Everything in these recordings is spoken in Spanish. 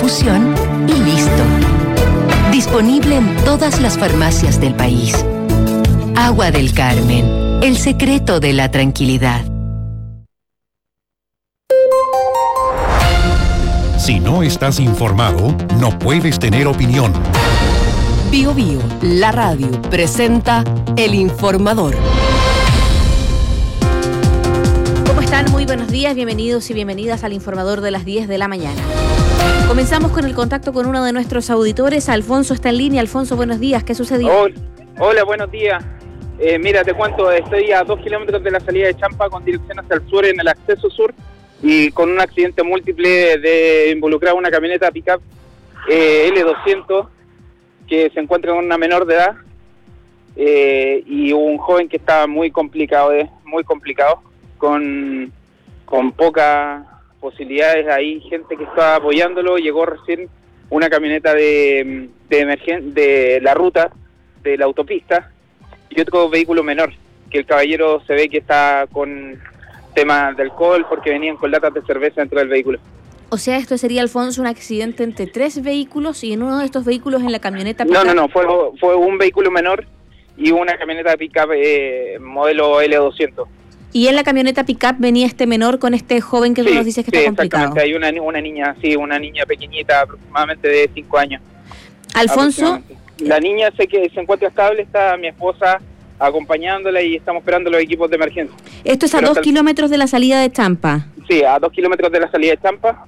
infusión y listo. Disponible en todas las farmacias del país. Agua del Carmen, el secreto de la tranquilidad. Si no estás informado, no puedes tener opinión. Bio Bio, la radio, presenta El Informador. ¿Cómo están? Muy buenos días, bienvenidos y bienvenidas al Informador de las 10 de la mañana. Comenzamos con el contacto con uno de nuestros auditores. Alfonso está en línea. Alfonso, buenos días. ¿Qué sucedió? Hola, buenos días. Mira, te cuento, estoy a 2 kilómetros de la salida de Champa con dirección hacia el sur en el acceso sur y con un accidente múltiple de involucrar una camioneta pick-up L200 que se encuentra con una menor de edad y un joven que está muy complicado, con pocas posibilidades. Hay gente que está apoyándolo. Llegó recién una camioneta de la ruta de la autopista y otro vehículo menor, que el caballero se ve que está con temas de alcohol porque venían con latas de cerveza dentro del vehículo. O sea, esto sería, Alfonso, un accidente entre 3 vehículos y en uno de estos vehículos en la camioneta pick-up. No, fue un vehículo menor y una camioneta pick-up modelo L200. Y en la camioneta pick-up venía este menor con este joven que tú nos dices que está complicado. Exactamente, hay una niña pequeñita, aproximadamente de 5 años. Alfonso. La niña sé que se encuentra estable, está mi esposa acompañándola y estamos esperando los equipos de emergencia. Esto es a 2 kilómetros de la salida de Champa. Sí, a 2 kilómetros de la salida de Champa.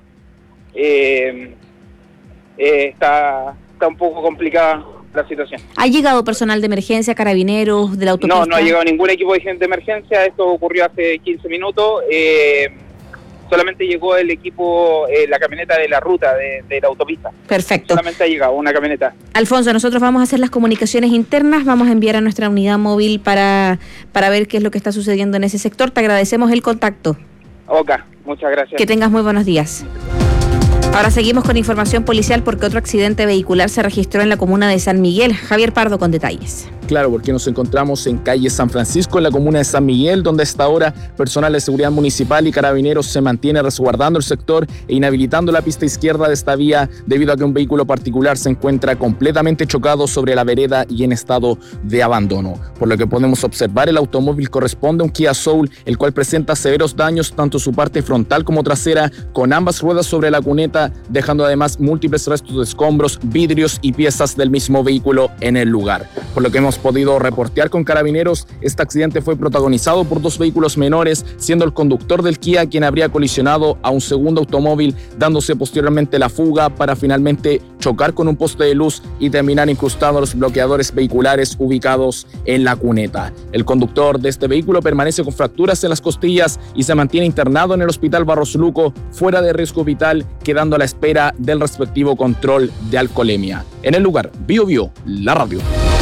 Está un poco complicada la situación. ¿Ha llegado personal de emergencia, carabineros, de la autopista? No ha llegado ningún equipo de emergencia. Esto ocurrió hace 15 minutos. Solamente llegó el equipo, la camioneta de la ruta de la autopista. Perfecto. Solamente ha llegado una camioneta. Alfonso, nosotros vamos a hacer las comunicaciones internas, vamos a enviar a nuestra unidad móvil para ver qué es lo que está sucediendo en ese sector. Te agradecemos el contacto. Ok, muchas gracias. Que tengas muy buenos días. Ahora seguimos con información policial porque otro accidente vehicular se registró en la comuna de San Miguel. Javier Pardo con detalles. Claro, porque nos encontramos en calle San Francisco, en la comuna de San Miguel, donde hasta ahora personal de seguridad municipal y carabineros se mantiene resguardando el sector e inhabilitando la pista izquierda de esta vía debido a que un vehículo particular se encuentra completamente chocado sobre la vereda y en estado de abandono. Por lo que podemos observar, el automóvil corresponde a un Kia Soul, el cual presenta severos daños tanto su parte frontal como trasera, con ambas ruedas sobre la cuneta, dejando además múltiples restos de escombros, vidrios y piezas del mismo vehículo en el lugar. Por lo que hemos podido reportear con carabineros, este accidente fue protagonizado por 2 vehículos menores, siendo el conductor del Kia quien habría colisionado a un segundo automóvil, dándose posteriormente la fuga para finalmente chocar con un poste de luz y terminar incrustado los bloqueadores vehiculares ubicados en la cuneta. El conductor de este vehículo permanece con fracturas en las costillas y se mantiene internado en el Hospital Barros Luco, fuera de riesgo vital, quedando a la espera del respectivo control de alcoholemia. En el lugar, Bio Bio, la radio.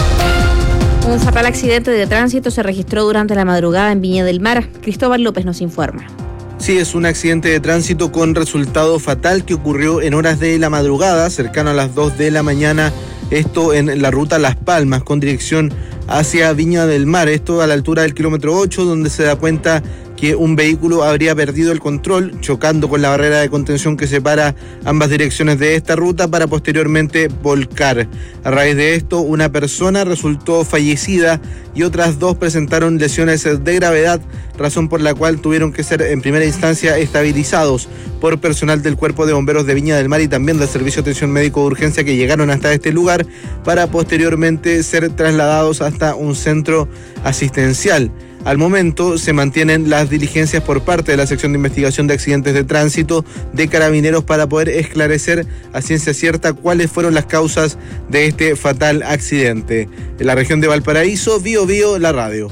Un fatal accidente de tránsito se registró durante la madrugada en Viña del Mar. Cristóbal López nos informa. Sí, es un accidente de tránsito con resultado fatal que ocurrió en horas de la madrugada, cercano a las 2 de la mañana. Esto en la ruta Las Palmas, con dirección hacia Viña del Mar. Esto a la altura del kilómetro 8, donde se da cuenta que un vehículo habría perdido el control, chocando con la barrera de contención que separa ambas direcciones de esta ruta para posteriormente volcar. A raíz de esto, una persona resultó fallecida y otras 2 presentaron lesiones de gravedad, razón por la cual tuvieron que ser en primera instancia estabilizados por personal del Cuerpo de Bomberos de Viña del Mar y también del Servicio de Atención Médico de Urgencia, que llegaron hasta este lugar para posteriormente ser trasladados hasta un centro asistencial. Al momento se mantienen las diligencias por parte de la Sección de Investigación de Accidentes de Tránsito de Carabineros para poder esclarecer a ciencia cierta cuáles fueron las causas de este fatal accidente. En la región de Valparaíso, Bio Bio, la radio.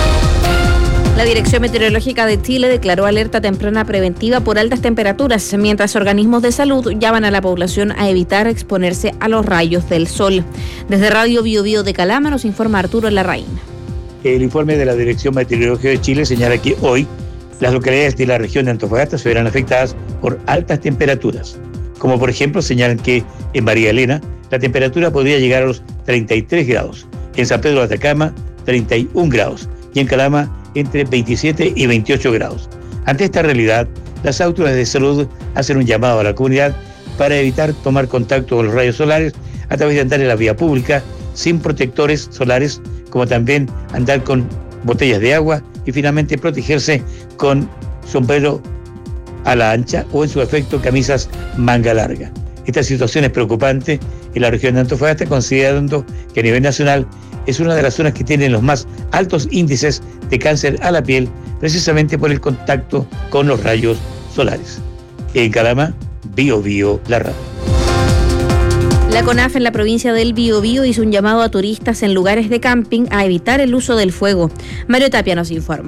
La Dirección Meteorológica de Chile declaró alerta temprana preventiva por altas temperaturas, mientras organismos de salud llaman a la población a evitar exponerse a los rayos del sol. Desde Radio Bio Bio de Calama nos informa Arturo Larraín. El informe de la Dirección Meteorológica de Chile señala que hoy las localidades de la región de Antofagasta se verán afectadas por altas temperaturas. Como por ejemplo señalan que en María Elena la temperatura podría llegar a los 33 grados, en San Pedro de Atacama 31 grados y en Calama entre 27 y 28 grados. Ante esta realidad, las autoridades de salud hacen un llamado a la comunidad para evitar tomar contacto con los rayos solares a través de andar en la vía pública sin protectores solares, como también andar con botellas de agua y finalmente protegerse con sombrero a la ancha o en su efecto camisas manga larga. Esta situación es preocupante en la región de Antofagasta, considerando que a nivel nacional es una de las zonas que tienen los más altos índices de cáncer a la piel, precisamente por el contacto con los rayos solares. En Calama, Biobío, la radio. La CONAF en la provincia del Biobío hizo un llamado a turistas en lugares de camping a evitar el uso del fuego. Mario Tapia nos informa.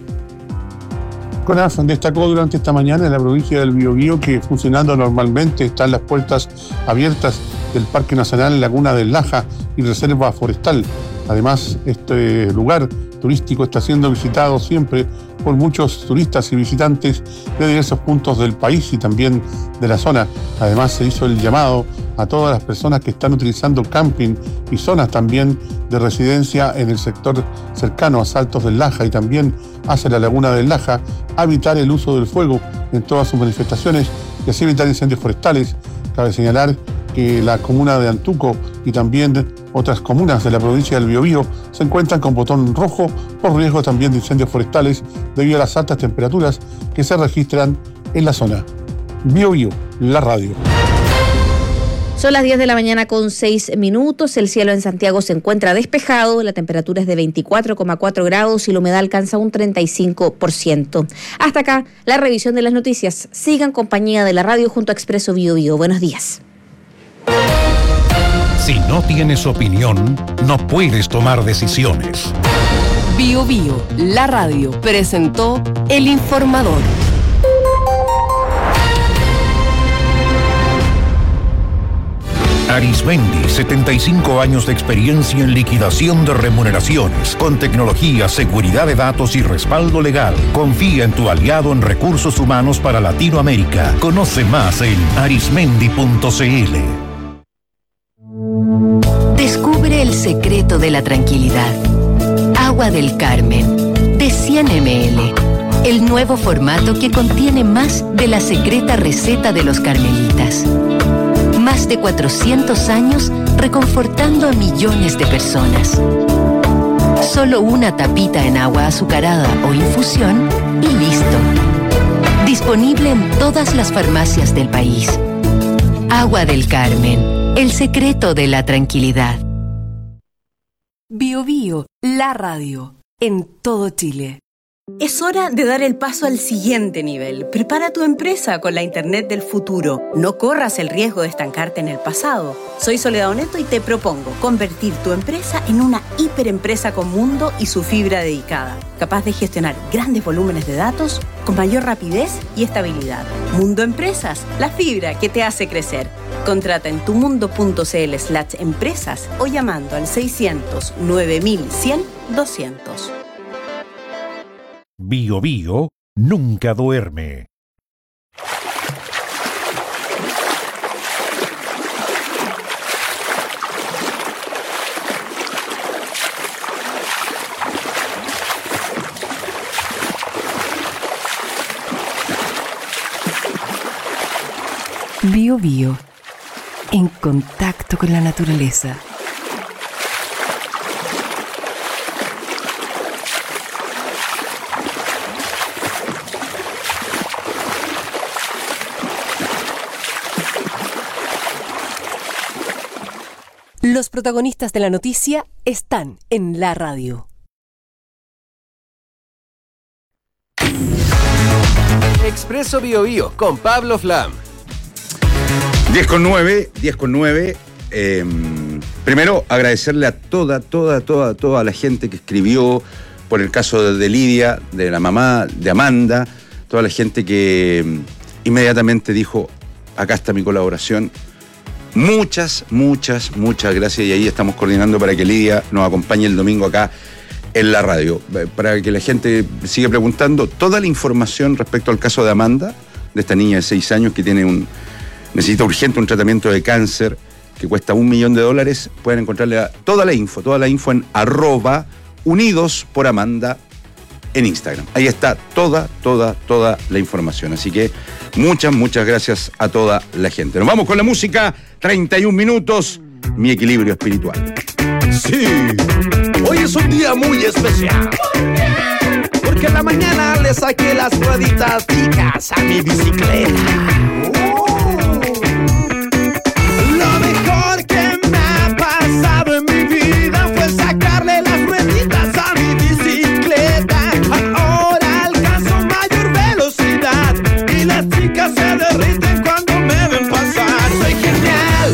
CONAF destacó durante esta mañana en la provincia del Biobío que funcionando normalmente están las puertas abiertas del Parque Nacional Laguna del Laja y Reserva Forestal. Además, este lugar turístico está siendo visitado siempre por muchos turistas y visitantes de diversos puntos del país y también de la zona. Además, se hizo el llamado a todas las personas que están utilizando camping y zonas también de residencia en el sector cercano a Saltos del Laja y también hacia la Laguna del Laja a evitar el uso del fuego en todas sus manifestaciones y así evitar incendios forestales. Cabe señalar que la comuna de Antuco y también otras comunas de la provincia del Biobío se encuentran con botón rojo por riesgo también de incendios forestales debido a las altas temperaturas que se registran en la zona. Biobío, la radio. Son las 10 de la mañana con 6 minutos. El cielo en Santiago se encuentra despejado, la temperatura es de 24,4 grados y la humedad alcanza un 35%. Hasta acá la revisión de las noticias. Sigan compañía de la radio junto a Expreso Biobío. Buenos días. Si no tienes opinión, no puedes tomar decisiones. Biobío, la radio, presentó El Informador. Arismendi, 75 años de experiencia en liquidación de remuneraciones, con tecnología, seguridad de datos y respaldo legal. Confía en tu aliado en recursos humanos para Latinoamérica. Conoce más en arismendi.cl. Descubre el secreto de la tranquilidad. Agua del Carmen, de 100 ml. El nuevo formato que contiene más de la secreta receta de los carmelitas. Más de 400 años reconfortando a millones de personas. Solo una tapita en agua azucarada o infusión y listo. Disponible en todas las farmacias del país. Agua del Carmen, el secreto de la tranquilidad. Biobío, la radio, en todo Chile. Es hora de dar el paso al siguiente nivel. Prepara tu empresa con la Internet del futuro. No corras el riesgo de estancarte en el pasado. Soy Soledad Oneto y te propongo convertir tu empresa en una hiperempresa con Mundo y su fibra dedicada, capaz de gestionar grandes volúmenes de datos con mayor rapidez y estabilidad. Mundo Empresas, la fibra que te hace crecer. Contrata en tumundo.cl/empresas o llamando al 600 9100 200. Biobío nunca duerme. Biobío, en contacto con la naturaleza. Los protagonistas de la noticia están en la radio. Expreso Biobío con Pablo Flam. 10:09. Primero, agradecerle a toda la gente que escribió por el caso de Lidia, de la mamá de Amanda, toda la gente que inmediatamente dijo, acá está mi colaboración. Muchas gracias, y ahí estamos coordinando para que Lidia nos acompañe el domingo acá en la radio. Para que la gente siga preguntando, toda la información respecto al caso de Amanda, de esta niña de 6 años que necesita urgente un tratamiento de cáncer que cuesta $1 millón, pueden encontrarle toda la info en @unidosporamanda en Instagram. Ahí está toda la información. Así que muchas gracias a toda la gente. Nos vamos con la música, 31 minutos, mi equilibrio espiritual. Sí, hoy es un día muy especial. Porque en la mañana le saqué las rueditas fijas a mi bicicleta. Lo mejor que me ha pasado en mi vida fue sacarle las rueditas a mi bicicleta. Ahora alcanzo mayor velocidad y las chicas se derriten cuando me ven pasar. Soy genial.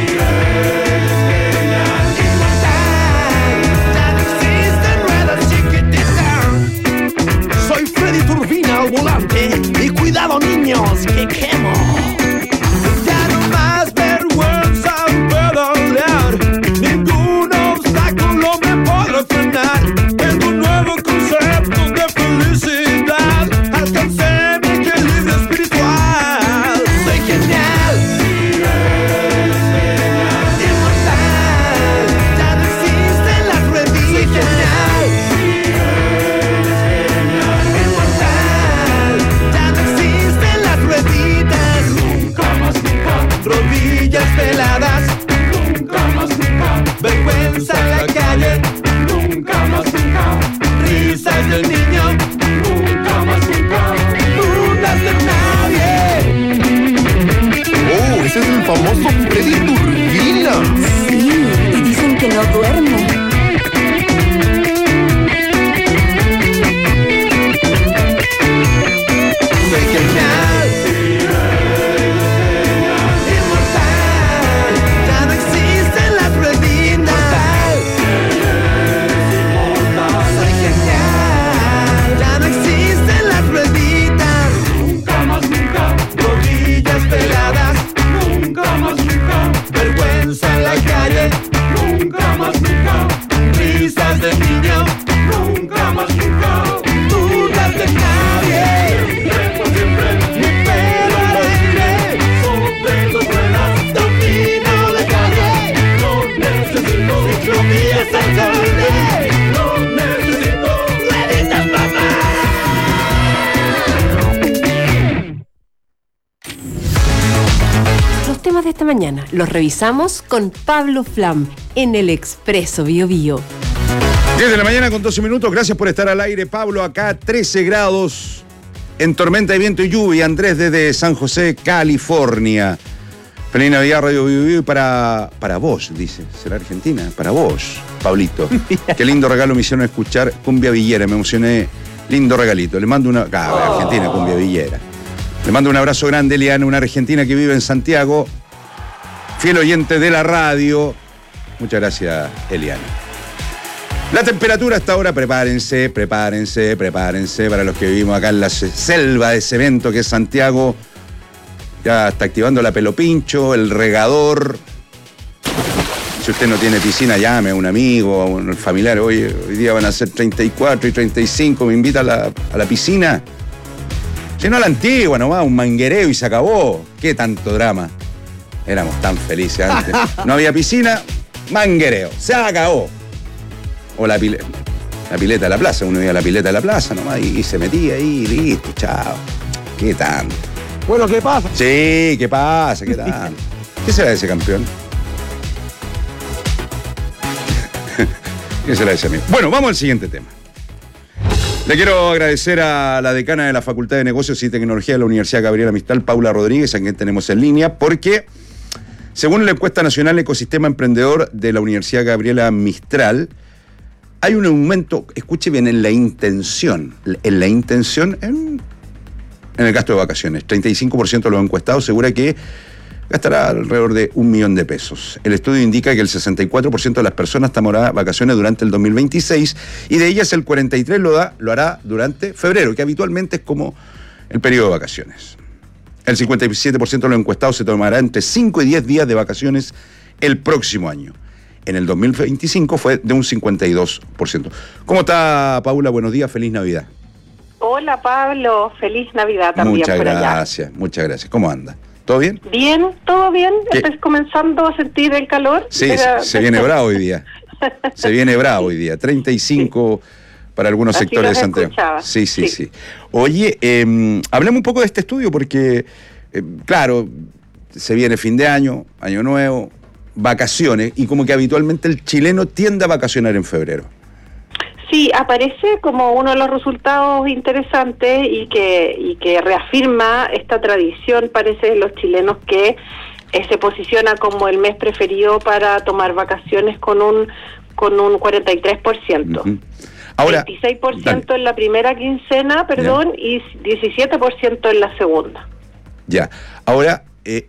Al volante y cuidado niños que quemo. Ya no más vergüenza pedalear, ningún obstáculo me podrá frenar. Tengo un nuevo concepto de felicidad, alcancé mi equilibrio espiritual. Soy genial, inmortal, ya no existen las rueditas. Soy genial. Rodillas peladas, nunca más, nunca. Vergüenza en la calle, nunca más, nunca. Risas del niño, nunca más, nunca. Dudas de nadie. Oh, ese es el famoso Freddy Turbina. Sí, y dicen que no duerme. Soy genial. Peladas, nunca más, nunca. Vergüenza en la calle, nunca más, nunca. Risas de niño, nunca más, nunca. Dudas de nadie, siempre por siempre. Mi pelo al aire, solo tengo ruedas. Domino de calle, no necesito ciclovías al aire. No necesito rueditas, mamá. Los temas de esta mañana los revisamos con Pablo Flam en el Expreso Biobío. 10 de la mañana con 12 minutos. Gracias por estar al aire, Pablo. Acá 13 grados en tormenta de viento y lluvia. Andrés desde San José, California. Feliz Navidad, Radio Biobío. Y para vos, dice. ¿Será Argentina? Para vos, Pablito. Qué lindo regalo me hicieron escuchar Cumbia Villera. Me emocioné. Lindo regalito. Le mando una... Argentina, Cumbia Villera. Le mando un abrazo grande, Eliana, una argentina que vive en Santiago, fiel oyente de la radio. Muchas gracias, Eliana. La temperatura hasta ahora, prepárense para los que vivimos acá en la selva de cemento que es Santiago. Ya está activando la Pelopincho, el regador. Si usted no tiene piscina, llame a un amigo, a un familiar. Hoy día van a ser 34 y 35, me invita a la piscina. Si no a la antigua nomás, un manguereo y se acabó. ¿Qué tanto drama? Éramos tan felices antes. No había piscina, manguereo, se acabó. O la pileta de la plaza, uno iba a la pileta de la plaza nomás y se metía ahí, listo, chao. ¿Qué tanto? Bueno, ¿qué pasa? Sí, ¿qué pasa? ¿Qué tanto? ¿Qué será de ese campeón? ¿Qué será de ese amigo? Bueno, vamos al siguiente tema. Le quiero agradecer a la decana de la Facultad de Negocios y Tecnología de la Universidad Gabriela Mistral, Paula Rodríguez, a quien tenemos en línea, porque según la encuesta nacional Ecosistema Emprendedor de la Universidad Gabriela Mistral, hay un aumento, escuche bien, en la intención en el gasto de vacaciones. 35% de los encuestados asegura que gastará alrededor de 1 millón de pesos. El estudio indica que el 64% de las personas tomará vacaciones durante el 2026 y de ellas el 43% lo hará durante febrero, que habitualmente es como el periodo de vacaciones. El 57% de los encuestados se tomará entre 5 y 10 días de vacaciones el próximo año. En el 2025 fue de un 52%. ¿Cómo está, Paula? Buenos días, feliz Navidad. Hola, Pablo, feliz Navidad también por allá. Muchas gracias. ¿Cómo anda? ¿Todo bien? Bien, todo bien. ¿Qué? ¿Estás comenzando a sentir el calor? Sí, se viene bravo hoy día. Se viene bravo hoy día. 35 para algunos Así sectores de los Santiago. escuchaba. Sí. Oye, hablemos un poco de este estudio porque, claro, se viene fin de año, año nuevo, vacaciones, y como que habitualmente el chileno tiende a vacacionar en febrero. Sí, aparece como uno de los resultados interesantes y que reafirma esta tradición, parece, de los chilenos que se posiciona como el mes preferido para tomar vacaciones con un 43%. Uh-huh. Ahora, 26% dale. en la primera quincena, y 17% en la segunda. Ya. Ahora,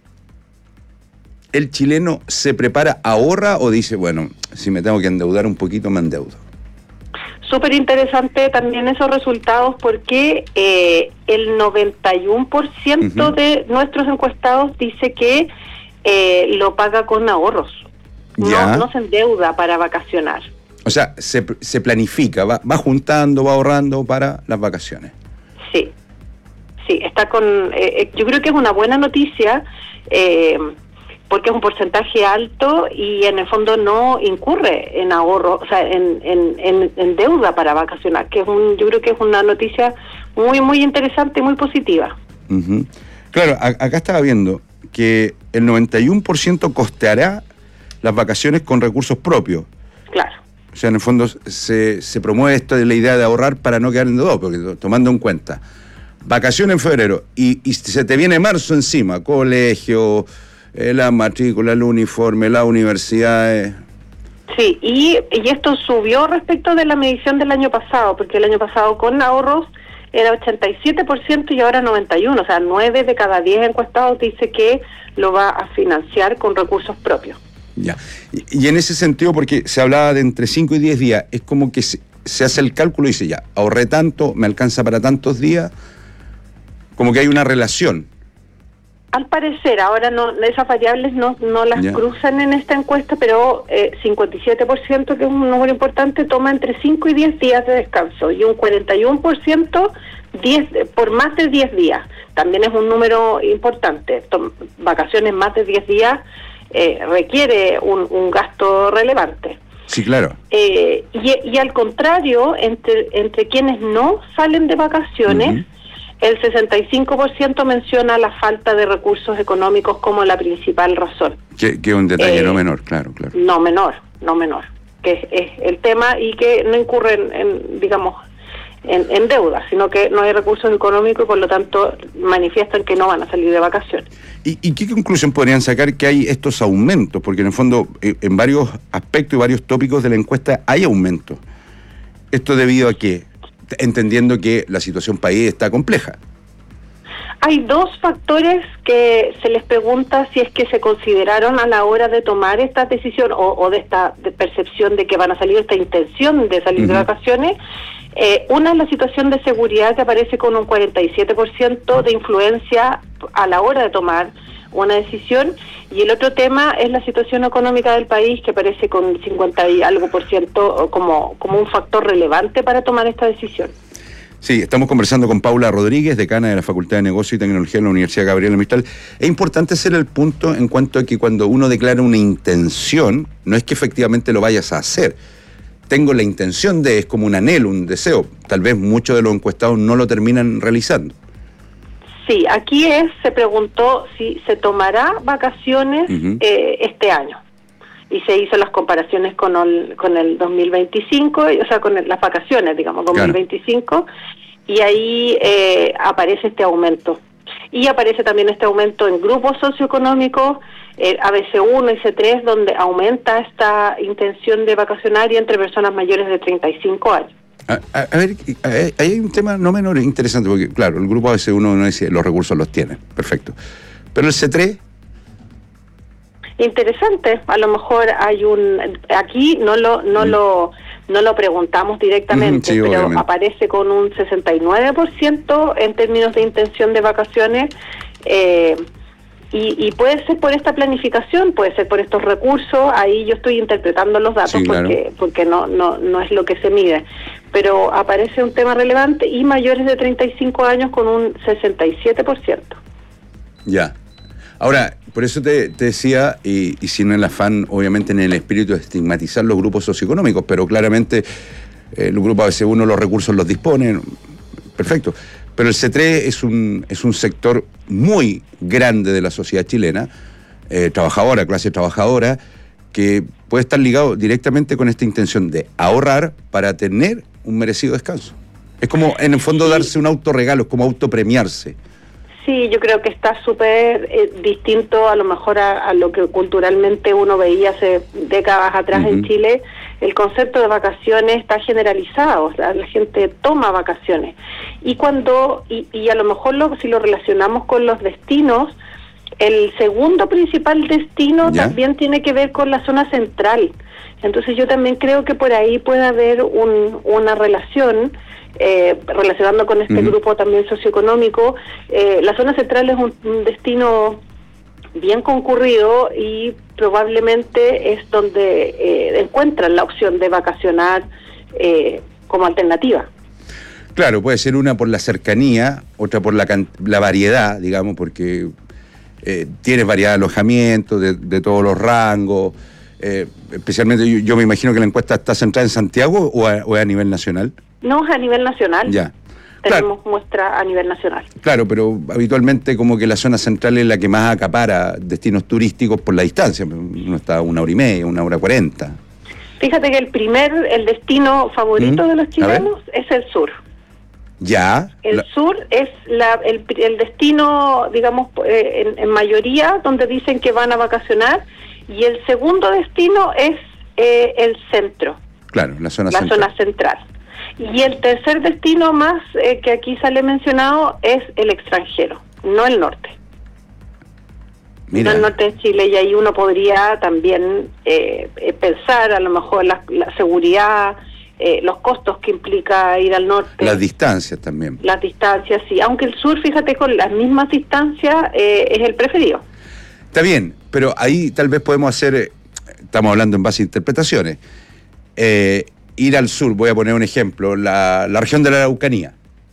¿el chileno se prepara, ahorra o dice, bueno, si me tengo que endeudar un poquito, me endeudo? Súper interesante también esos resultados porque el 91% de nuestros encuestados dice que lo paga con ahorros. No se endeuda para vacacionar. O sea, se planifica, va juntando, va ahorrando para las vacaciones. Sí, está con... yo creo que es una buena noticia porque es un porcentaje alto y en el fondo no incurre en ahorro, o sea, en deuda para vacacionar, que yo creo que es una noticia muy, muy interesante y muy positiva. Uh-huh. Claro, acá estaba viendo que el 91% costeará las vacaciones con recursos propios. Claro. O sea, en el fondo se promueve esto de la idea de ahorrar para no quedar endeudado, porque tomando en cuenta vacaciones en febrero y se te viene marzo encima, colegio, la matrícula, el uniforme, la universidad. Sí, y esto subió respecto de la medición del año pasado, porque el año pasado con ahorros era 87% y ahora 91%, o sea, 9 de cada 10 encuestados dice que lo va a financiar con recursos propios. Ya. Y en ese sentido, porque se hablaba de entre 5 y 10 días, es como que se hace el cálculo y dice, ya, ahorré tanto, me alcanza para tantos días, como que hay una relación. Al parecer, ahora esas variables no las cruzan en esta encuesta, pero 57%, que es un número importante, toma entre 5 y 10 días de descanso, y un 41% por más de 10 días. También es un número importante. Vacaciones más de 10 días requiere un gasto relevante. Sí, claro. Y al contrario, entre quienes no salen de vacaciones, el 65% menciona la falta de recursos económicos como la principal razón. Que es un detalle no menor, claro. No menor, que es el tema, y que no incurren en deuda, sino que no hay recursos económicos y por lo tanto manifiestan que no van a salir de vacaciones. ¿Y qué conclusión podrían sacar que hay estos aumentos? Porque en el fondo, en varios aspectos y varios tópicos de la encuesta hay aumentos. ¿Esto debido a qué? Entendiendo que la situación país está compleja. Hay dos factores que se les pregunta si es que se consideraron a la hora de tomar esta decisión o de esta percepción de que van a salir, esta intención de salir de vacaciones. Una es la situación de seguridad, que aparece con un 47% de influencia a la hora de tomar una decisión, y el otro tema es la situación económica del país, que aparece con 50 y algo por ciento como un factor relevante para tomar esta decisión. Sí, estamos conversando con Paula Rodríguez, decana de la Facultad de Negocio y Tecnología de la Universidad Gabriela Mistral. Es importante hacer el punto en cuanto a que cuando uno declara una intención, no es que efectivamente lo vayas a hacer. Tengo la intención de, es como un anhelo, un deseo. Tal vez muchos de los encuestados no lo terminan realizando. Sí, aquí se preguntó si se tomará vacaciones este año. Y se hizo las comparaciones con el 2025, o sea, con las vacaciones, 2025, y ahí aparece este aumento. Y aparece también este aumento en grupos socioeconómicos, ABC1 y C3, donde aumenta esta intención de vacacionar entre personas mayores de 35 años. A ver, hay un tema no menor interesante, porque claro, el grupo ABC1 no dice los recursos los tiene, perfecto. Pero el C3... Interesante, a lo mejor hay aquí no lo preguntamos directamente, sí, pero obviamente aparece con un 69% en términos de intención de vacaciones, y puede ser por esta planificación, puede ser por estos recursos. Ahí yo estoy interpretando los datos, sí, claro, porque no es lo que se mide, pero aparece un tema relevante, y mayores de 35 años con un 67%. Ya. Ahora, por eso te decía, y sin el afán, obviamente, en el espíritu de estigmatizar los grupos socioeconómicos, pero claramente el grupo ABC1 los recursos los dispone, perfecto. Pero el C3 es un sector muy grande de la sociedad chilena, trabajadora, clase trabajadora, que puede estar ligado directamente con esta intención de ahorrar para tener un merecido descanso. Es como, en el fondo, darse un autorregalo, es como autopremiarse. Sí, yo creo que está súper distinto a lo mejor a lo que culturalmente uno veía hace décadas atrás en Chile. El concepto de vacaciones está generalizado, la gente toma vacaciones. Y a lo mejor si lo relacionamos con los destinos, el segundo principal destino también tiene que ver con la zona central. Entonces yo también creo que por ahí puede haber una relación, relacionando con este grupo también socioeconómico. La zona central es un destino bien concurrido y probablemente es donde encuentran la opción de vacacionar como alternativa. Claro, puede ser una por la cercanía, otra por la variedad, digamos, porque tienes variedad de alojamientos de todos los rangos. Especialmente yo me imagino que la encuesta está centrada en Santiago o es a nivel nacional. No, es a nivel nacional. Ya. Tenemos muestra a nivel nacional. Claro, pero habitualmente como que la zona central es la que más acapara destinos turísticos por la distancia. Uno está a 1 hora y media, 1 hora 40. Fíjate que el destino favorito de los chilenos es el sur. Ya. El sur es el destino, digamos, en mayoría donde dicen que van a vacacionar, y el segundo destino es el centro. Claro, la zona central. Y el tercer destino más que aquí sale mencionado es el extranjero, no el norte. Mira. No el norte de Chile, y ahí uno podría también pensar a lo mejor la seguridad, los costos que implica ir al norte. Las distancias también. Las distancias, sí. Aunque el sur, fíjate, con las mismas distancias es el preferido. Está bien, pero ahí tal vez podemos hacer, estamos hablando en base a interpretaciones, ir al sur, voy a poner un ejemplo, la región de la Araucanía,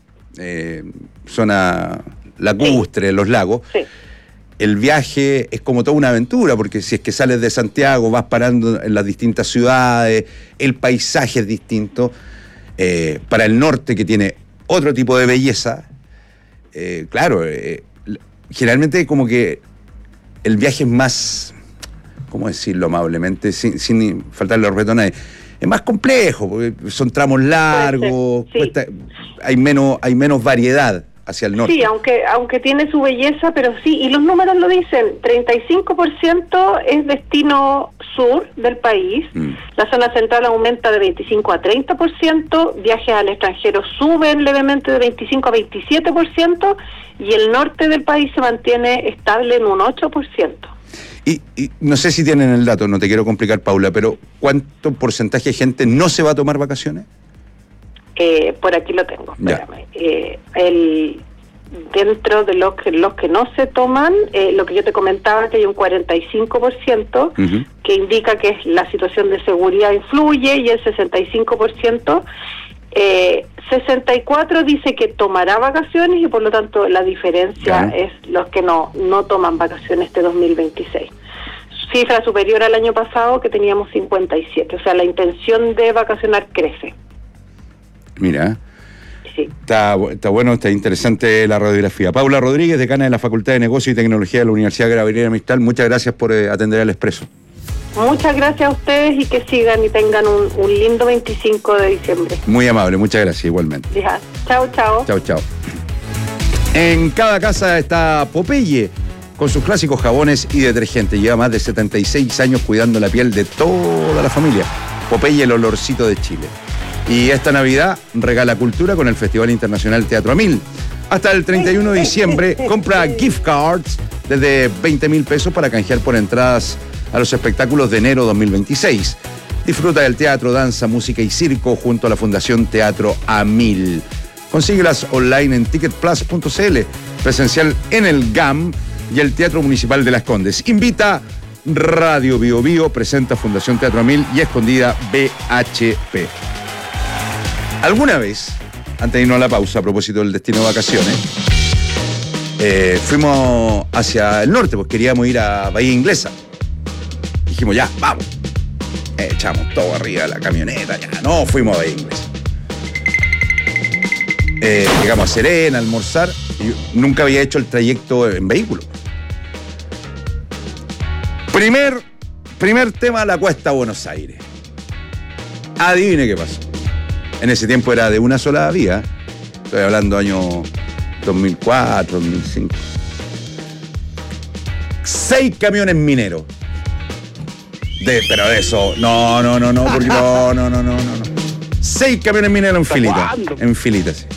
zona lacustre, los lagos. Sí. El viaje es como toda una aventura, porque si es que sales de Santiago, vas parando en las distintas ciudades, el paisaje es distinto. Para el norte, que tiene otro tipo de belleza, claro, generalmente como que el viaje es más, ¿cómo decirlo amablemente? Sin faltarle respeto a nadie. Es más complejo, porque son tramos largos, hay menos variedad hacia el norte. Sí, aunque tiene su belleza, pero sí, y los números lo dicen, 35% es destino sur del país, la zona central aumenta de 25 a 30%, viajes al extranjero suben levemente de 25 a 27%, y el norte del país se mantiene estable en un 8%. Y no sé si tienen el dato, no te quiero complicar, Paula, pero ¿cuánto porcentaje de gente no se va a tomar vacaciones? Por aquí lo tengo, espérame. Dentro de los que no se toman, lo que yo te comentaba, que hay un 45% que indica que la situación de seguridad influye, y el 65%, 64% dice que tomará vacaciones, y por lo tanto la diferencia es los que no toman vacaciones este 2026. Cifra superior al año pasado, que teníamos 57%, o sea, la intención de vacacionar crece. Mira, sí. Está bueno, está interesante la radiografía. Paula Rodríguez, decana de la Facultad de Negocios y Tecnología de la Universidad Gabriela Mistral, muchas gracias por atender al Expreso. Muchas gracias a ustedes, y que sigan y tengan un lindo 25 de diciembre. Muy amable, muchas gracias, igualmente. Ya. Chao, chao. Chao, chao. En cada casa está Popeye, con sus clásicos jabones y detergentes. Lleva más de 76 años cuidando la piel de toda la familia. Popeye, el olorcito de Chile. Y esta Navidad regala cultura con el Festival Internacional Teatro A1000. Hasta el 31 de diciembre compra gift cards desde 20.000 pesos para canjear por entradas a los espectáculos de enero 2026. Disfruta del teatro, danza, música y circo junto a la Fundación Teatro A1000. Consíguelas online en ticketplus.cl, presencial en el GAM y el Teatro Municipal de Las Condes. Invita Radio Bio Bio, presenta Fundación Teatro A1000 y Escondida BHP. Alguna vez, antes de irnos a la pausa, a propósito del destino de vacaciones, fuimos hacia el norte, pues queríamos ir a Bahía Inglesa. Dijimos, ya, vamos. Echamos todo arriba de la camioneta, ya no fuimos a Ingles. Llegamos a Serena a almorzar. Y nunca había hecho el trayecto en vehículo. Primer tema, la cuesta a Buenos Aires. Adivine qué pasó. En ese tiempo era de una sola vía. Estoy hablando año 2004, 2005. 6 camiones mineros. Pero de eso, no, porque no. 6 camiones mineros en filita. En filita, sí.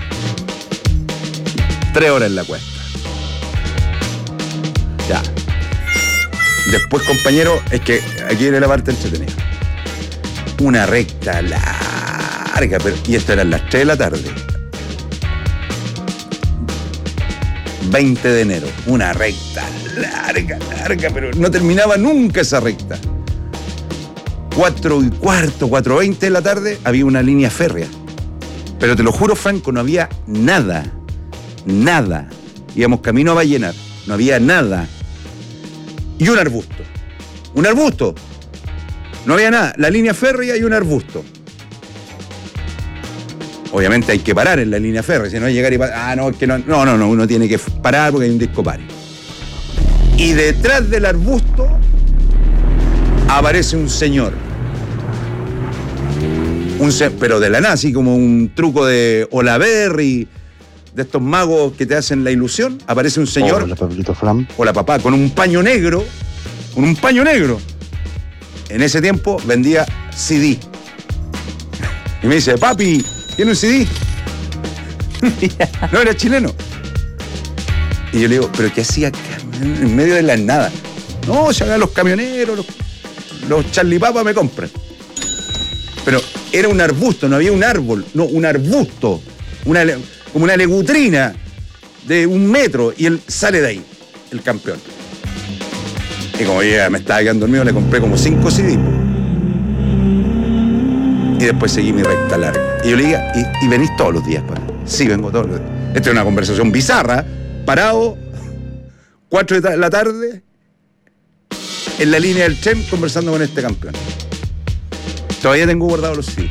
3 horas en la cuesta. Ya. Después, compañero, es que aquí viene la parte entretenida. Una recta larga, y esto eran las 3 de la tarde. 20 de enero. Una recta larga, pero no terminaba nunca esa recta. 4:15, 4:20 de la tarde, había una línea férrea. Pero te lo juro, Franco, no había nada. Íbamos camino a Vallenar. No había nada. Y un arbusto. No había nada. La línea férrea y un arbusto. Obviamente hay que parar en la línea férrea, si no llegar y no, uno tiene que parar porque hay un disco pare. Y detrás del arbusto aparece un señor. Pero de la nada, así como un truco de Olaverry, de estos magos que te hacen la ilusión. Aparece un señor. Hola, Pablito Flam. Hola, papá, con un paño negro. En ese tiempo vendía CD. Y me dice, papi, ¿tiene un CD? No, era chileno. Y yo le digo, ¿pero qué hacía acá, en medio de la nada? No, ya los camioneros, los Charlie Papa me compran. Pero era un arbusto, no había un árbol, no, un arbusto. Como una legutrina de 1 metro. Y él sale de ahí, el campeón. Y como yo ya me estaba quedando dormido, le compré como 5 CD. Y después seguí mi recta larga. Y yo le dije, ¿y venís todos los días, pa? Sí, vengo todos los días. Esta es una conversación bizarra. Parado, 4 de la tarde, en la línea del tren, conversando con este campeón. Todavía tengo guardados los CD.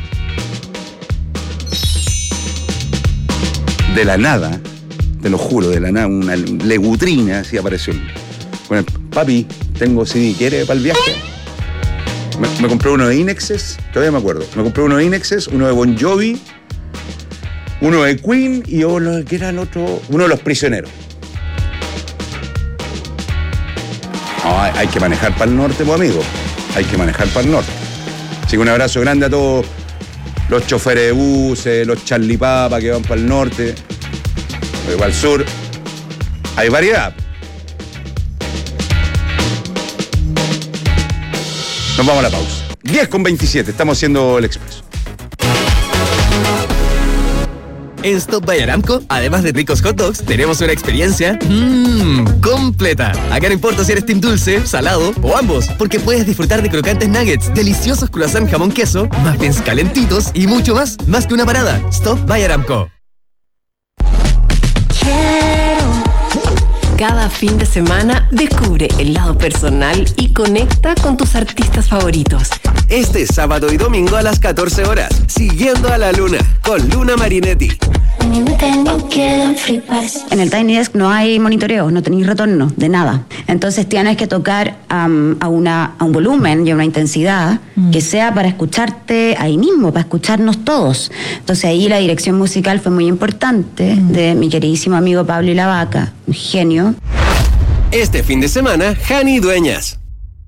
De la nada, te lo juro, de la nada, una legutrina así apareció. Bueno, papi, tengo CD, ¿quiere para el viaje? Me compré uno de Inexes, todavía me acuerdo. Me compré uno de Inexes, uno de Bon Jovi, uno de Queen y uno que era el otro, uno de Los Prisioneros. No, hay que manejar para el norte, pues, amigo. Hay que manejar para el norte. Así que un abrazo grande a todos los choferes de buses, los Charlie Papa que van para el norte, porque para el sur hay variedad. Nos vamos a la pausa. 10:27, estamos haciendo el Expreso. En Stop by Aramco, además de ricos hot dogs, tenemos una experiencia completa. Acá no importa si eres team dulce, salado o ambos, porque puedes disfrutar de crocantes nuggets, deliciosos croissant jamón queso, muffins calentitos y mucho más que una parada. Stop by Aramco. Cada fin de semana descubre el lado personal y conecta con tus artistas favoritos. Este sábado y domingo a las 14 horas, Siguiendo a la Luna, con Luna Marinetti. En el Tiny Desk no hay monitoreo, no tenéis retorno de nada. Entonces tienes que tocar a un volumen y a una intensidad que sea para escucharte ahí mismo, para escucharnos todos. Entonces ahí la dirección musical fue muy importante de mi queridísimo amigo Pablo y la Vaca, un genio. Este fin de semana, Jani Dueñas.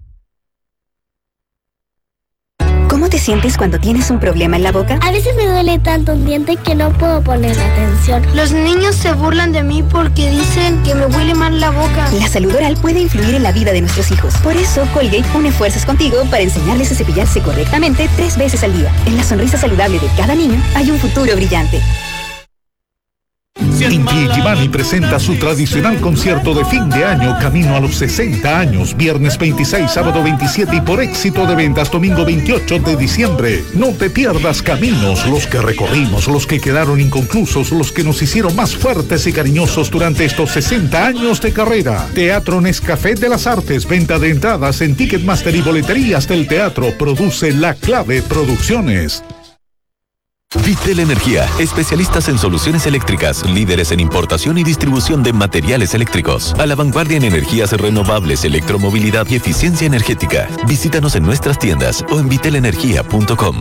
¿Cómo te sientes cuando tienes un problema en la boca? A veces me duele tanto un diente que no puedo poner atención. Los niños se burlan de mí porque dicen que me huele mal la boca. La salud oral puede influir en la vida de nuestros hijos. Por eso, Colgate une fuerzas contigo para enseñarles a cepillarse correctamente 3 veces al día. En la sonrisa saludable de cada niño hay un futuro brillante. Inti Illimani presenta su tradicional concierto de fin de año camino a los 60 años, viernes 26, sábado 27 y por éxito de ventas domingo 28 de diciembre. No te pierdas caminos, los que recorrimos, los que quedaron inconclusos, los que nos hicieron más fuertes y cariñosos durante estos 60 años de carrera. Teatro Nescafé de las Artes, venta de entradas en Ticketmaster y boleterías del teatro. Produce La Clave Producciones. Vitel Energía, especialistas en soluciones eléctricas, líderes en importación y distribución de materiales eléctricos, a la vanguardia en energías renovables, electromovilidad y eficiencia energética. Visítanos en nuestras tiendas o en vitelenergia.com.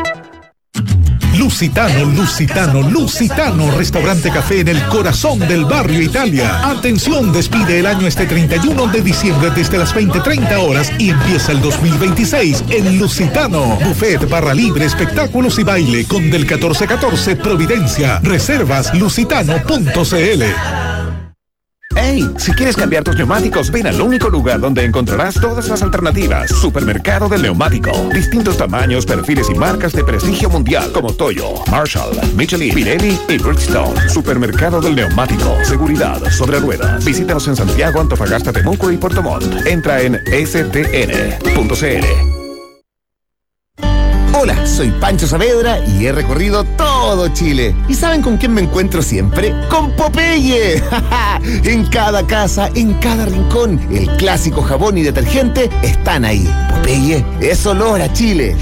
Lusitano, restaurante café en el corazón del barrio Italia. Atención, despide el año este 31 de diciembre desde las 20:30 horas y empieza el 2026 en Lusitano. Buffet, barra libre, espectáculos y baile con del 1414 Providencia. Reservas lusitano.cl. ¡Hey! Si quieres cambiar tus neumáticos, ven al único lugar donde encontrarás todas las alternativas. Supermercado del Neumático. Distintos tamaños, perfiles y marcas de prestigio mundial como Toyo, Marshall, Michelin, Pirelli y Bridgestone. Supermercado del Neumático. Seguridad sobre ruedas. Visítanos en Santiago, Antofagasta, Temuco y Puerto Montt. Entra en stn.cl. Hola, soy Pancho Saavedra y he recorrido todo Chile. ¿Y saben con quién me encuentro siempre? ¡Con Popeye! En cada casa, en cada rincón, el clásico jabón y detergente están ahí. Popeye es olor a Chile.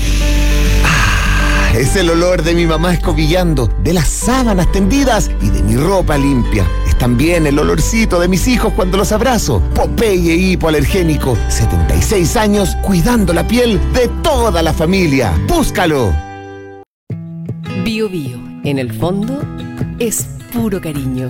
Es el olor de mi mamá escobillando, de las sábanas tendidas y de mi ropa limpia. Es también el olorcito de mis hijos cuando los abrazo. Popeye hipoalergénico, 76 años cuidando la piel de toda la familia. ¡Búscalo! Bio Bio, en el fondo, es puro cariño.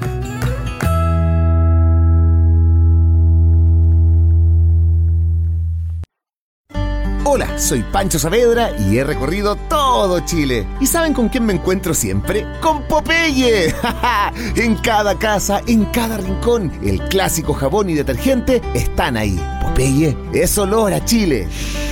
Hola, soy Pancho Saavedra y he recorrido todo Chile. ¿Y saben con quién me encuentro siempre? ¡Con Popeye! En cada casa, en cada rincón, el clásico jabón y detergente están ahí. Popeye es olor a Chile.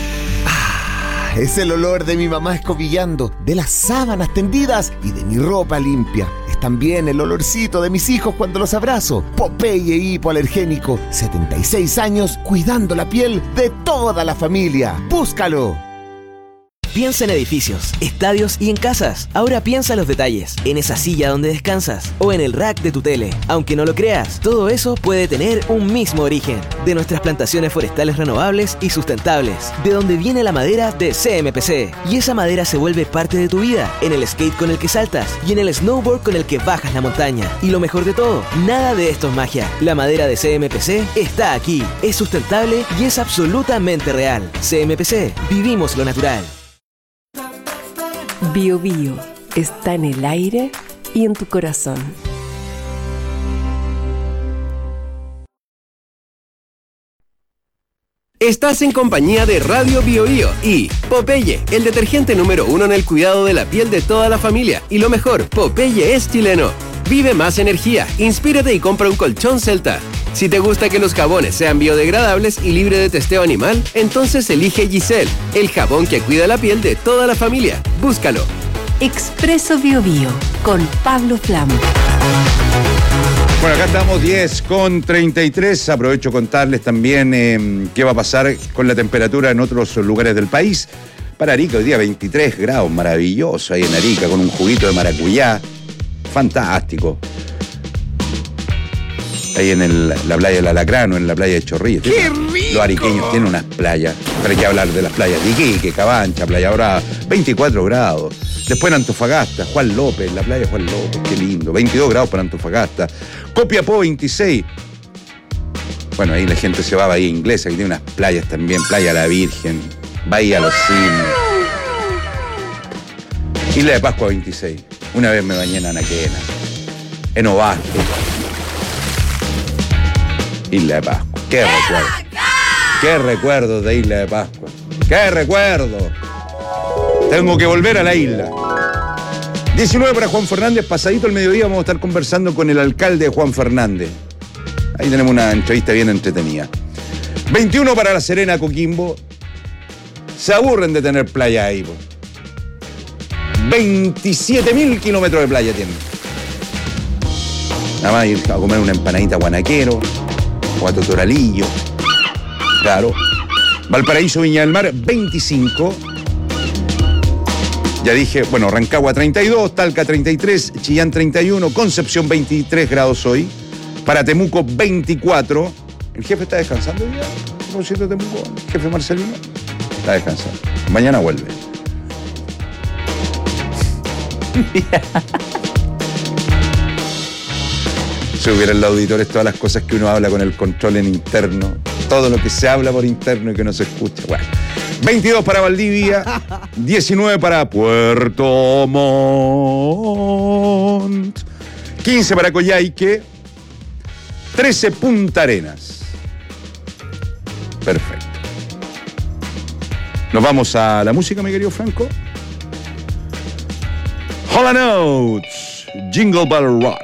Es el olor de mi mamá escobillando, de las sábanas tendidas y de mi ropa limpia. Es también el olorcito de mis hijos cuando los abrazo. Popeye hipoalergénico, 76 años cuidando la piel de toda la familia. ¡Búscalo! Piensa en edificios, estadios y en casas. Ahora piensa en los detalles, en esa silla donde descansas o en el rack de tu tele. Aunque no lo creas, todo eso puede tener un mismo origen. De nuestras plantaciones forestales renovables y sustentables. De donde viene la madera de CMPC. Y esa madera se vuelve parte de tu vida, en el skate con el que saltas y en el snowboard con el que bajas la montaña. Y lo mejor de todo, nada de esto es magia. La madera de CMPC está aquí, es sustentable y es absolutamente real. CMPC, vivimos lo natural. Bio Bio está en el aire y en tu corazón. Estás en compañía de Radio Bio Bio y Popeye, el detergente número 1 en el cuidado de la piel de toda la familia. Y lo mejor, Popeye es chileno. Vive más energía, inspírate y compra un colchón Celta. Si te gusta que los jabones sean biodegradables y libre de testeo animal, entonces elige Giselle, el jabón que cuida la piel de toda la familia. Búscalo. Expreso Bio Bio con Pablo Flam. Bueno, acá estamos 10:33. Aprovecho contarles también qué va a pasar con la temperatura en otros lugares del país. Para Arica hoy día 23 grados, maravilloso ahí en Arica, con un juguito de maracuyá. Fantástico. Ahí en la playa del Alacrán o en la playa de Chorrillos. ¡Qué rico! Los ariqueños tienen unas playas. Para que hablar de las playas de Iquique, Cabancha, Playa Brava, 24 grados. Después en Antofagasta, Juan López, la playa de Juan López, qué lindo. 22 grados para Antofagasta. Copiapó, 26. Bueno, ahí la gente se va a Bahía Inglesa, que tiene unas playas también. Playa La Virgen, Bahía Los Cines. Isla de Pascua, 26. Una vez me bañé en Anaquena, en Ovaste. Isla de Pascua. ¡Qué recuerdo! ¡Qué recuerdos de Isla de Pascua! ¡Qué recuerdo! Tengo que volver a la isla. 19 para Juan Fernández. Pasadito el mediodía vamos a estar conversando con el alcalde de Juan Fernández. Ahí tenemos una entrevista bien entretenida. 21 para La Serena, Coquimbo. Se aburren de tener playa ahí, po. 27.000 kilómetros de playa tienen. Nada más ir a comer una empanadita guanaquero o a Totoralillo. Claro. Valparaíso, Viña del Mar, 25. Ya dije, bueno, Rancagua 32, Talca 33, Chillán 31, Concepción 23 grados hoy. Para Temuco 24. ¿El jefe está descansando ya? ¿No siento Temuco? ¿El jefe Marcelino? Está descansando. Mañana vuelve. Si hubiera en los auditores todas las cosas que uno habla con el control en interno, todo lo que se habla por interno y que no se escucha. Bueno, 22 para Valdivia, 19 para Puerto Montt, 15 para Coyhaique, 13 Punta Arenas. Perfecto. Nos vamos a la música, mi querido Franco. Hall & Oates, Jingle Bell Rock.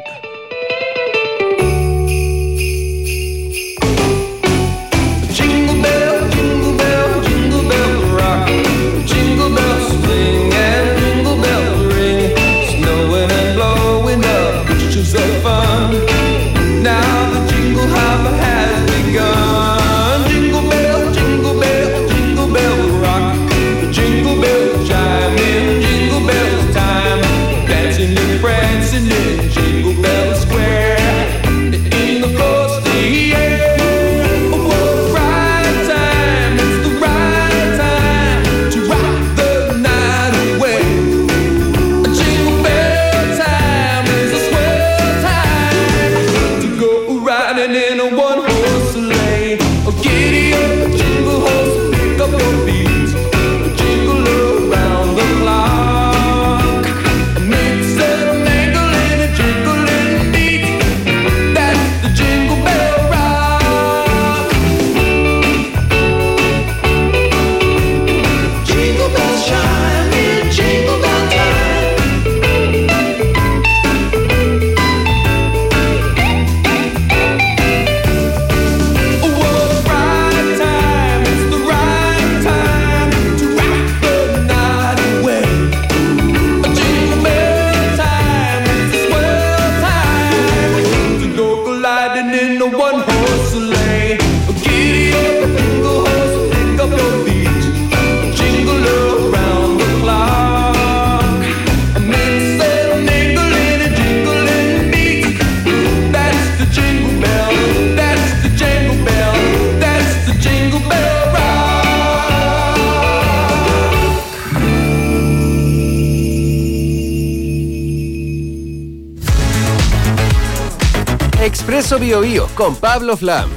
Expreso Bio Bio con Pablo Flam.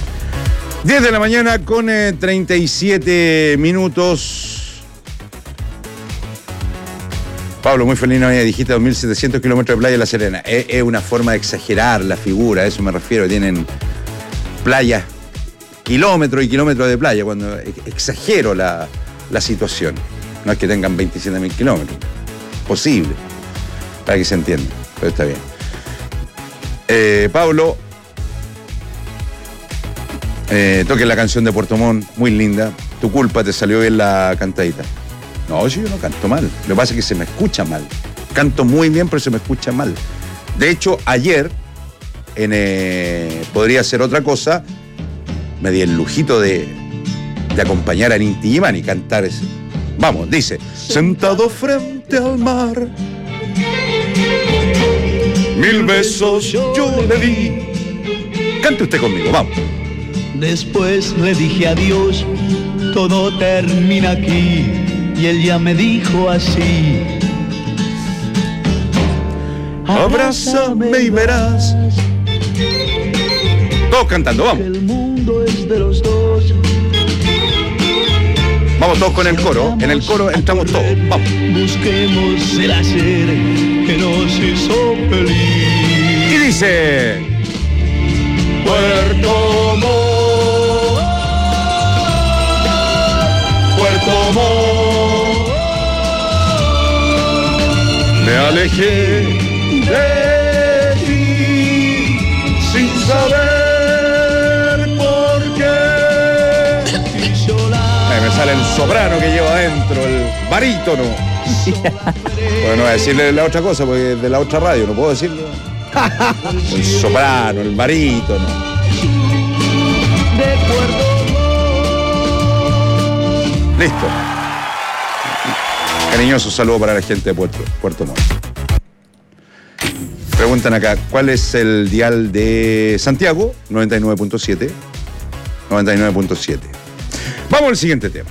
10 de la mañana con 37 minutos. Pablo, muy feliz Navidad. Dijiste 2.700 kilómetros de playa en La Serena. Es una forma de exagerar la figura, a eso me refiero. Tienen playas, kilómetros y kilómetros de playa, cuando exagero la situación. No es que tengan 27.000 kilómetros. Posible, para que se entienda, pero está bien. Pablo, toque la canción de Puerto Montt, muy linda. Tu culpa, te salió bien la cantadita. No, yo no canto mal. Lo que pasa es que se me escucha mal. Canto muy bien, pero se me escucha mal. De hecho, ayer, podría ser otra cosa, me di el lujito de acompañar a Inti Illimani y cantar ese. Vamos, dice: sentado frente al mar, 1000 besos yo le di. Cante usted conmigo, vamos. Después le dije adiós, todo termina aquí. Y él ya me dijo así: abrázame y verás. Todos cantando, vamos. El mundo es de los dos. Vamos todos con el coro. En el coro entramos todos, vamos. Busquemos el hacer que nos hizo feliz. Y dice: Puerto Montt, Puerto Montt, me alejé de ti sin saber por qué. Me sale el soprano que lleva adentro, el barítono. Bueno, no voy a decirle la otra cosa porque es de la otra radio, no puedo decirlo. El soprano, el barítono. Listo. Cariñoso saludo para la gente de Puerto Montt. Preguntan acá, ¿cuál es el dial de Santiago? 99.7. 99.7. Vamos al siguiente tema.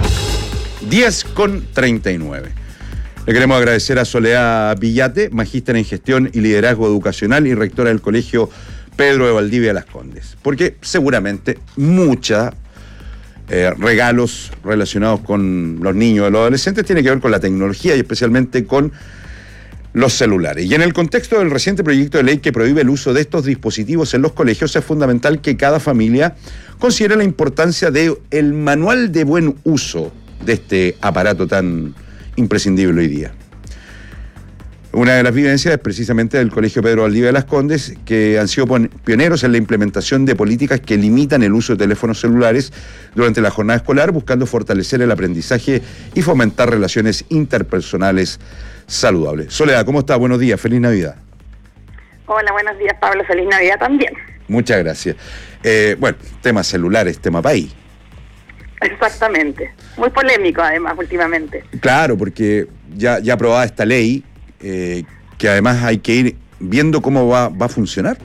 10:39. Le queremos agradecer a Soledad Villate, magíster en gestión y liderazgo educacional y rectora del Colegio Pedro de Valdivia Las Condes, porque seguramente muchos regalos relacionados con los niños y los adolescentes tienen que ver con la tecnología y especialmente con los celulares. Y en el contexto del reciente proyecto de ley que prohíbe el uso de estos dispositivos en los colegios, es fundamental que cada familia considere la importancia del manual de buen uso de este aparato tan imprescindible hoy día. Una de las vivencias es precisamente del Colegio Pedro Valdivia de Las Condes, que han sido pioneros en la implementación de políticas que limitan el uso de teléfonos celulares durante la jornada escolar, buscando fortalecer el aprendizaje y fomentar relaciones interpersonales saludables. Soledad, ¿cómo estás? Buenos días, feliz Navidad. Hola, buenos días, Pablo, feliz Navidad también. Muchas gracias. Bueno, tema celulares, tema país. Exactamente. Muy polémico, además, últimamente. Claro, porque ya aprobada esta ley, que además hay que ir viendo cómo va a funcionar.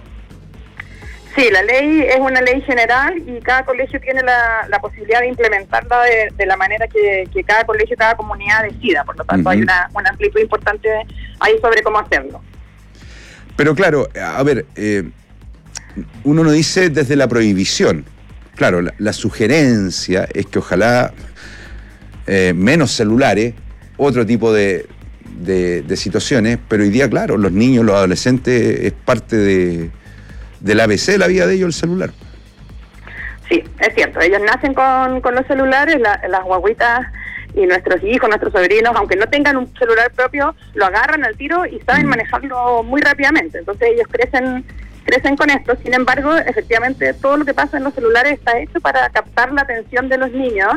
Sí, la ley es una ley general y cada colegio tiene la posibilidad de implementarla de la manera que cada colegio, cada comunidad decida. Por lo tanto, hay una amplitud importante ahí sobre cómo hacerlo. Pero claro, a ver, uno no dice desde la prohibición. Claro, la sugerencia es que ojalá menos celulares, otro tipo de situaciones, pero hoy día, claro, los niños, los adolescentes, es parte del ABC de la vida de ellos el celular. Sí, es cierto, ellos nacen con los celulares, las guaguitas y nuestros hijos, nuestros sobrinos, aunque no tengan un celular propio, lo agarran al tiro y saben manejarlo muy rápidamente, entonces ellos crecen con esto. Sin embargo, efectivamente, todo lo que pasa en los celulares está hecho para captar la atención de los niños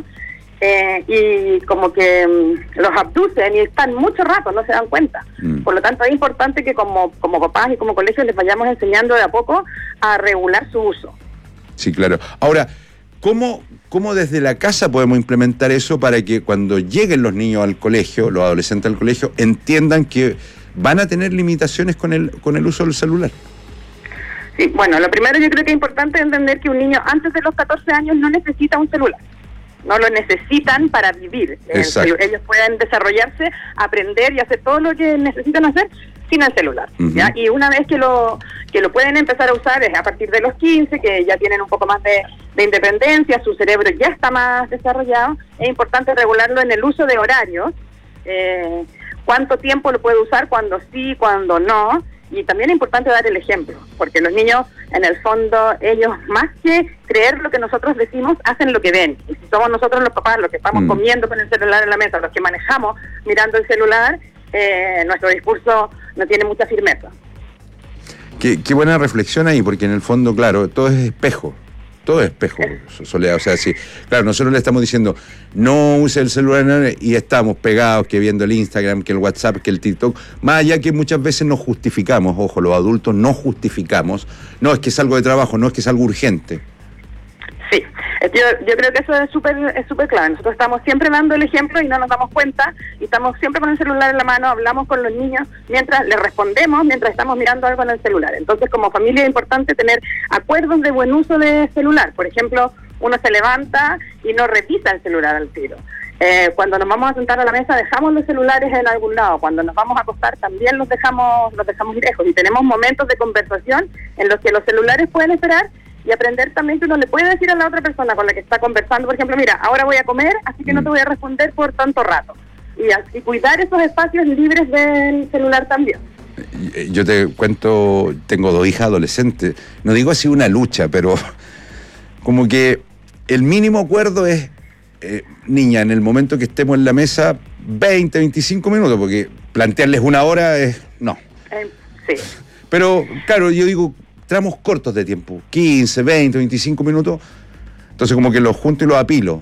y como que los abducen y están mucho rato, no se dan cuenta. Por lo tanto, es importante que como papás y como colegios les vayamos enseñando de a poco a regular su uso. Sí, claro. Ahora, ¿cómo desde la casa podemos implementar eso para que cuando lleguen los niños al colegio, los adolescentes al colegio, entiendan que van a tener limitaciones con el uso del celular? Sí, bueno, lo primero yo creo que es importante entender que un niño antes de los 14 años no necesita un celular. No lo necesitan para vivir. Ellos pueden desarrollarse, aprender y hacer todo lo que necesitan hacer sin el celular. ¿Ya? Y una vez que lo pueden empezar a usar es a partir de los 15, que ya tienen un poco más de independencia, su cerebro ya está más desarrollado, es importante regularlo en el uso de horarios, cuánto tiempo lo puede usar, cuándo sí, cuándo no. Y también es importante dar el ejemplo, porque los niños, en el fondo, ellos más que creer lo que nosotros decimos, hacen lo que ven. Y si somos nosotros los papás los que estamos comiendo con el celular en la mesa, los que manejamos mirando el celular, nuestro discurso no tiene mucha firmeza. Qué buena reflexión ahí, porque en el fondo, claro, todo es espejo. Todo es espejo, Soledad. O sea, sí, claro, nosotros le estamos diciendo, no use el celular y estamos pegados que viendo el Instagram, que el WhatsApp, que el TikTok. Más allá que muchas veces nos justificamos, ojo, los adultos no justificamos. No, es que es algo de trabajo, no es que es algo urgente. Sí, yo creo que eso es súper clave. Nosotros estamos siempre dando el ejemplo y no nos damos cuenta, y estamos siempre con el celular en la mano, hablamos con los niños mientras les respondemos, mientras estamos mirando algo en el celular. Entonces, como familia es importante tener acuerdos de buen uso de celular. Por ejemplo, uno se levanta y no revisa el celular al tiro. Cuando nos vamos a sentar a la mesa dejamos los celulares en algún lado. Cuando nos vamos a acostar también los dejamos lejos. Y tenemos momentos de conversación en los que los celulares pueden esperar, y aprender también que uno le puede decir a la otra persona con la que está conversando, por ejemplo, mira, ahora voy a comer, así que no te voy a responder por tanto rato. Y cuidar esos espacios libres del celular también. Yo te cuento, tengo 2 hijas adolescentes. No digo así una lucha, pero como que el mínimo acuerdo es, niña, en el momento que estemos en la mesa, 20, 25 minutos, porque plantearles 1 hora es, no. Sí. Pero, claro, yo digo, tramos cortos de tiempo, 15, 20, 25 minutos, entonces como que los junto y los apilo.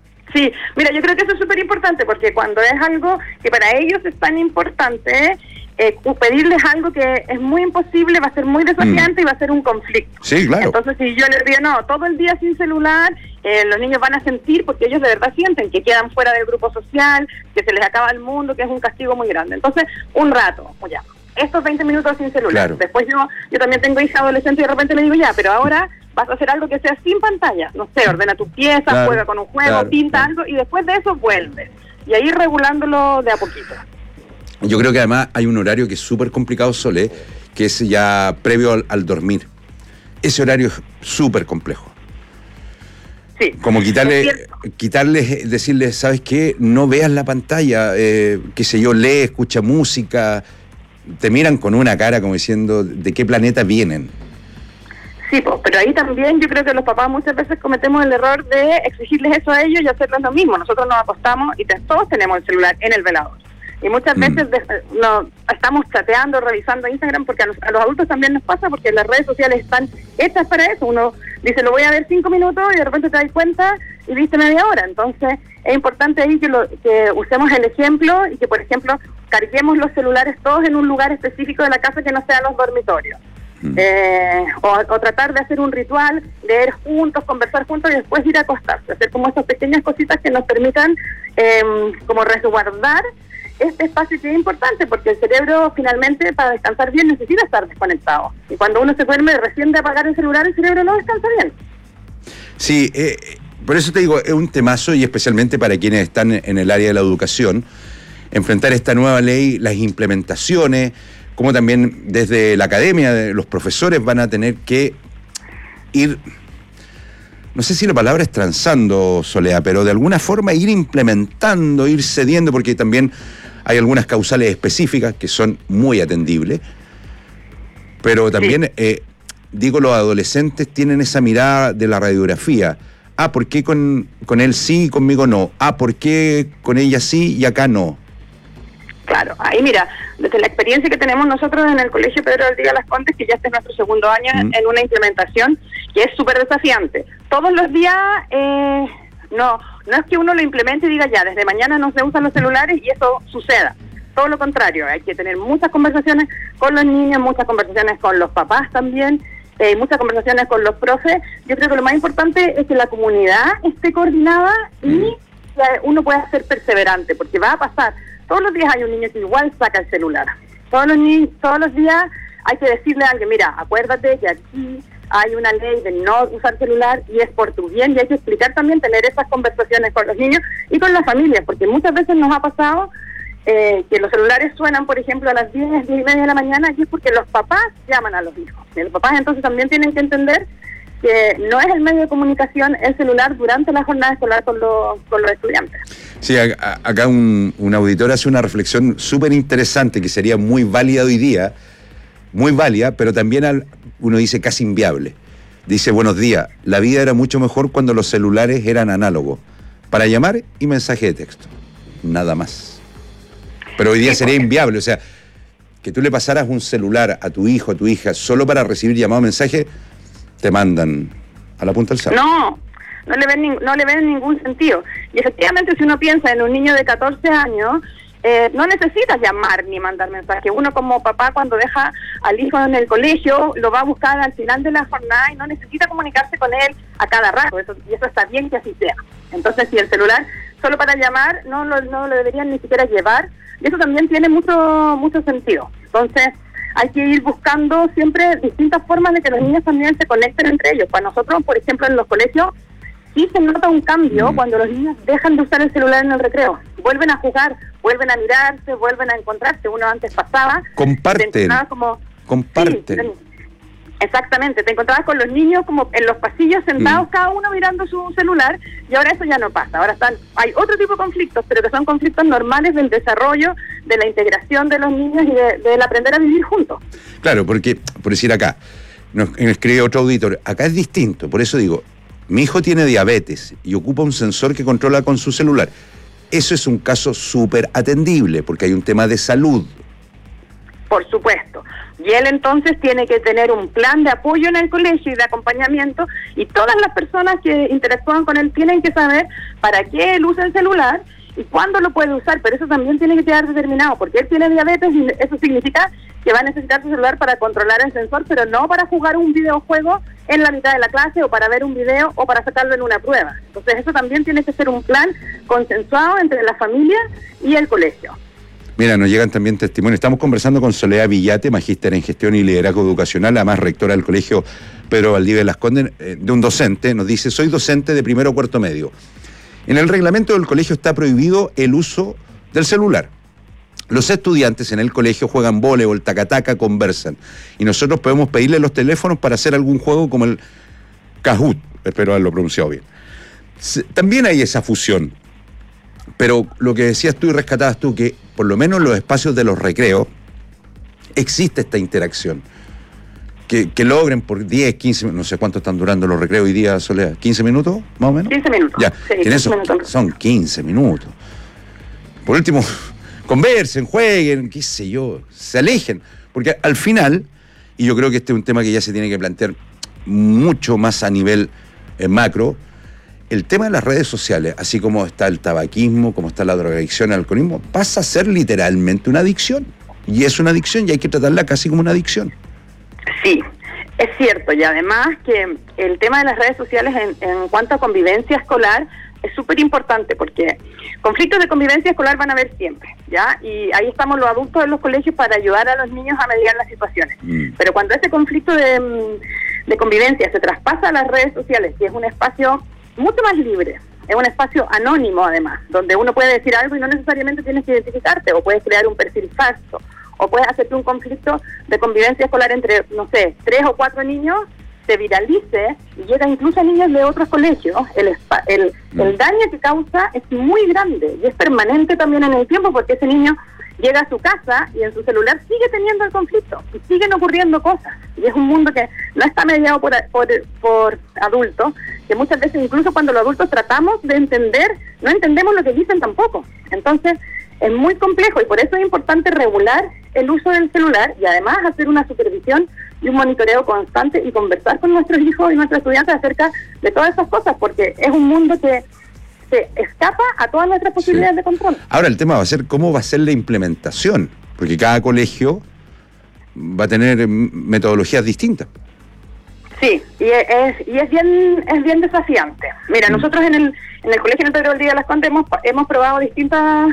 Sí, mira, yo creo que eso es súper importante, porque cuando es algo que para ellos es tan importante, pedirles algo que es muy imposible, va a ser muy desafiante y va a ser un conflicto. Sí, claro. Entonces, si yo les digo, no, todo el día sin celular, los niños van a sentir, porque ellos de verdad sienten que quedan fuera del grupo social, que se les acaba el mundo, que es un castigo muy grande. Entonces, un rato, o ya, estos 20 minutos sin celular. Claro. Después yo también tengo hija adolescente y de repente le digo, ya, pero ahora vas a hacer algo que sea sin pantalla. No sé, ordena tu pieza, Claro, juega con un juego, claro, pinta claro. algo y después de eso vuelve. Y ahí regulándolo de a poquito. Yo creo que además hay un horario que es súper complicado, Sole, que es ya previo al dormir. Ese horario es súper complejo. Sí. Como quitarles, decirles, ¿sabes qué? No veas la pantalla, qué sé yo, lee, escucha música. Te miran con una cara como diciendo, ¿de qué planeta vienen? Sí, pero ahí también yo creo que los papás muchas veces cometemos el error de exigirles eso a ellos y hacerles lo mismo. Nosotros nos acostamos y todos tenemos el celular en el velador. Y muchas veces estamos chateando, revisando Instagram, porque a los adultos también nos pasa, porque las redes sociales están hechas para eso. Uno dice, lo voy a ver 5 minutos y de repente te das cuenta y viste media hora. Entonces es importante ahí que usemos el ejemplo y que, por ejemplo, carguemos los celulares todos en un lugar específico de la casa que no sea los dormitorios. O tratar de hacer un ritual, leer juntos, conversar juntos y después ir a acostarse. Hacer como esas pequeñas cositas que nos permitan como resguardar este espacio que es importante, porque el cerebro finalmente para descansar bien necesita estar desconectado. Y cuando uno se duerme recién de apagar el celular, el cerebro no descansa bien. Sí, por eso te digo, es un temazo y especialmente para quienes están en el área de la educación, enfrentar esta nueva ley, las implementaciones, como también desde la academia, los profesores van a tener que ir, no sé si la palabra es transando, Soledad, pero de alguna forma ir implementando, ir cediendo, porque también hay algunas causales específicas que son muy atendibles, pero también, digo, los adolescentes tienen esa mirada de la radiografía. Ah, ¿por qué con él sí y conmigo no? Ah, ¿por qué con ella sí y acá no? Claro, ahí mira, desde la experiencia que tenemos nosotros en el Colegio Pedro del Día Las Condes, que ya este es nuestro segundo año en una implementación que es súper desafiante. Todos los días, no es que uno lo implemente y diga ya, desde mañana no se usan los celulares y eso suceda. Todo lo contrario, hay que tener muchas conversaciones con los niños, muchas conversaciones con los papás también, muchas conversaciones con los profes. Yo creo que lo más importante es que la comunidad esté coordinada y que uno pueda ser perseverante, porque va a pasar. Todos los días hay un niño que igual saca el celular. Todos los días hay que decirle a alguien, mira, acuérdate que aquí hay una ley de no usar celular y es por tu bien, y hay que explicar también, tener esas conversaciones con los niños y con las familias, porque muchas veces nos ha pasado que los celulares suenan, por ejemplo, a las 10:30 de la mañana, y es porque los papás llaman a los hijos. Y los papás entonces también tienen que entender que no es el medio de comunicación el celular durante la jornada escolar con los estudiantes. Sí, acá un auditor hace una reflexión súper interesante que sería muy válida hoy día, muy válida, pero también uno dice casi inviable. Dice, buenos días, la vida era mucho mejor cuando los celulares eran análogos, para llamar y mensaje de texto, nada más. Pero hoy día sería inviable, o sea, que tú le pasaras un celular a tu hijo, a tu hija, solo para recibir llamado o mensaje, te mandan a la punta del cerro. No le ven ningún sentido. Y efectivamente, si uno piensa en un niño de 14 años, no necesitas llamar ni mandar mensaje. Uno como papá, cuando deja al hijo en el colegio, lo va a buscar al final de la jornada y no necesita comunicarse con él a cada rato. Y eso está bien que así sea. Entonces, si el celular solo para llamar, no lo deberían ni siquiera llevar. Y eso también tiene mucho sentido. Entonces, hay que ir buscando siempre distintas formas de que los niños también se conecten entre ellos. Para nosotros, por ejemplo, en los colegios, sí se nota un cambio cuando los niños dejan de usar el celular en el recreo. Vuelven a jugar, vuelven a mirarse, vuelven a encontrarse. Uno antes pasaba... Comparten. Sí, exactamente. Te encontrabas con los niños como en los pasillos sentados, cada uno mirando su celular, y ahora eso ya no pasa. Ahora hay otro tipo de conflictos, pero que son conflictos normales del desarrollo, de la integración de los niños y del aprender a vivir juntos. Claro, porque, por decir acá, nos escribe otro auditor, acá es distinto, por eso digo, mi hijo tiene diabetes y ocupa un sensor que controla con su celular. Eso es un caso súper atendible, porque hay un tema de salud. Por supuesto. Y él entonces tiene que tener un plan de apoyo en el colegio y de acompañamiento, y todas las personas que interactúan con él tienen que saber para qué él usa el celular y cuándo lo puede usar, pero eso también tiene que quedar determinado, porque él tiene diabetes y eso significa que va a necesitar su celular para controlar el sensor, pero no para jugar un videojuego en la mitad de la clase o para ver un video o para sacarlo en una prueba. Entonces eso también tiene que ser un plan consensuado entre la familia y el colegio. Mira, nos llegan también testimonios. Estamos conversando con Soledad Villate, magíster en gestión y liderazgo educacional, además rectora del colegio Pedro Valdivia de Las Condes, de un docente. Nos dice: soy docente de primero o cuarto medio. En el reglamento del colegio está prohibido el uso del celular. Los estudiantes en el colegio juegan voleibol, taca-taca, conversan. Y nosotros podemos pedirle los teléfonos para hacer algún juego como el Kahoot. Espero haberlo pronunciado bien. También hay esa fusión. Pero lo que decías tú y rescatabas tú, que por lo menos en los espacios de los recreos existe esta interacción. Que logren por 10, 15, no sé cuánto están durando los recreos hoy día, Soledad. ¿15 minutos, más o menos? 15 minutos. Ya, sí, en eso son 15 minutos. Por último, conversen, jueguen, qué sé yo, se alejen. Porque al final, y yo creo que este es un tema que ya se tiene que plantear mucho más a nivel macro, el tema de las redes sociales, así como está el tabaquismo, como está la drogadicción, el alcoholismo, pasa a ser literalmente una adicción. Y es una adicción y hay que tratarla casi como una adicción. Sí, es cierto. Y además que el tema de las redes sociales en cuanto a convivencia escolar es súper importante, porque conflictos de convivencia escolar van a haber siempre, ¿ya? Y ahí estamos los adultos en los colegios para ayudar a los niños a mediar las situaciones. Pero cuando ese conflicto de convivencia se traspasa a las redes sociales, que es un espacio mucho más libre, es un espacio anónimo además, donde uno puede decir algo y no necesariamente tienes que identificarte, o puedes crear un perfil falso, o puedes hacer que un conflicto de convivencia escolar entre, no sé, 3 o 4 niños se viralice y llega incluso a niños de otros colegios. El daño que causa es muy grande y es permanente también en el tiempo, porque ese niño llega a su casa y en su celular sigue teniendo el conflicto y siguen ocurriendo cosas, y es un mundo que no está mediado por adultos, que muchas veces incluso cuando los adultos tratamos de entender, no entendemos lo que dicen tampoco. Entonces es muy complejo y por eso es importante regular el uso del celular y además hacer una supervisión y un monitoreo constante y conversar con nuestros hijos y nuestros estudiantes acerca de todas esas cosas, porque es un mundo que se escapa a todas nuestras posibilidades de control. Ahora el tema va a ser cómo va a ser la implementación, porque cada colegio va a tener metodologías distintas. Sí, y es bien desafiante. Mira, nosotros en el colegio Pedro Valdivia de Las Condes hemos probado distintas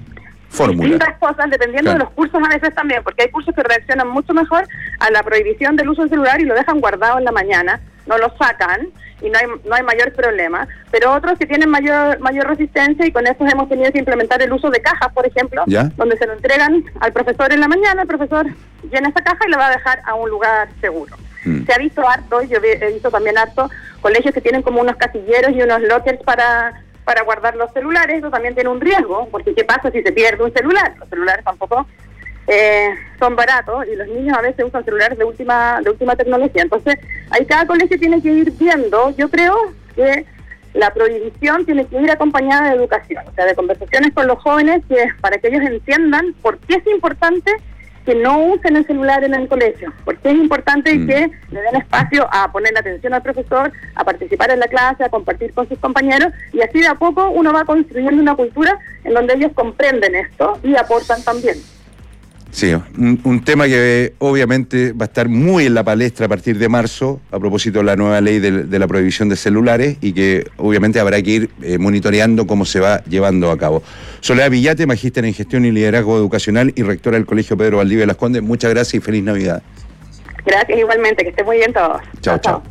cosas, dependiendo de los cursos a veces también, porque hay cursos que reaccionan mucho mejor a la prohibición del uso del celular y lo dejan guardado en la mañana, no lo sacan y no hay mayor problema, pero otros que tienen mayor resistencia, y con estos hemos tenido que implementar el uso de cajas, por ejemplo, donde se lo entregan al profesor en la mañana, el profesor llena esa caja y la va a dejar a un lugar seguro. Se ha visto harto, yo he visto también harto colegios que tienen como unos casilleros y unos lockers para guardar los celulares. Eso también tiene un riesgo, porque ¿qué pasa si se pierde un celular? Los celulares tampoco son baratos y los niños a veces usan celulares de última tecnología. Entonces, ahí cada colegio tiene que ir viendo. Yo creo que la prohibición tiene que ir acompañada de educación, o sea, de conversaciones con los jóvenes, para que ellos entiendan por qué es importante que no usen el celular en el colegio, porque es importante que le den espacio a poner atención al profesor, a participar en la clase, a compartir con sus compañeros, y así de a poco uno va construyendo una cultura en donde ellos comprenden esto y aportan también. Sí, un tema que obviamente va a estar muy en la palestra a partir de marzo, a propósito de la nueva ley de la prohibición de celulares, y que obviamente habrá que ir monitoreando cómo se va llevando a cabo. Soledad Villate, magíster en gestión y liderazgo educacional y rectora del colegio Pedro Valdivia de Las Condes, muchas gracias y feliz Navidad. Gracias igualmente, que estén muy bien todos. Chao.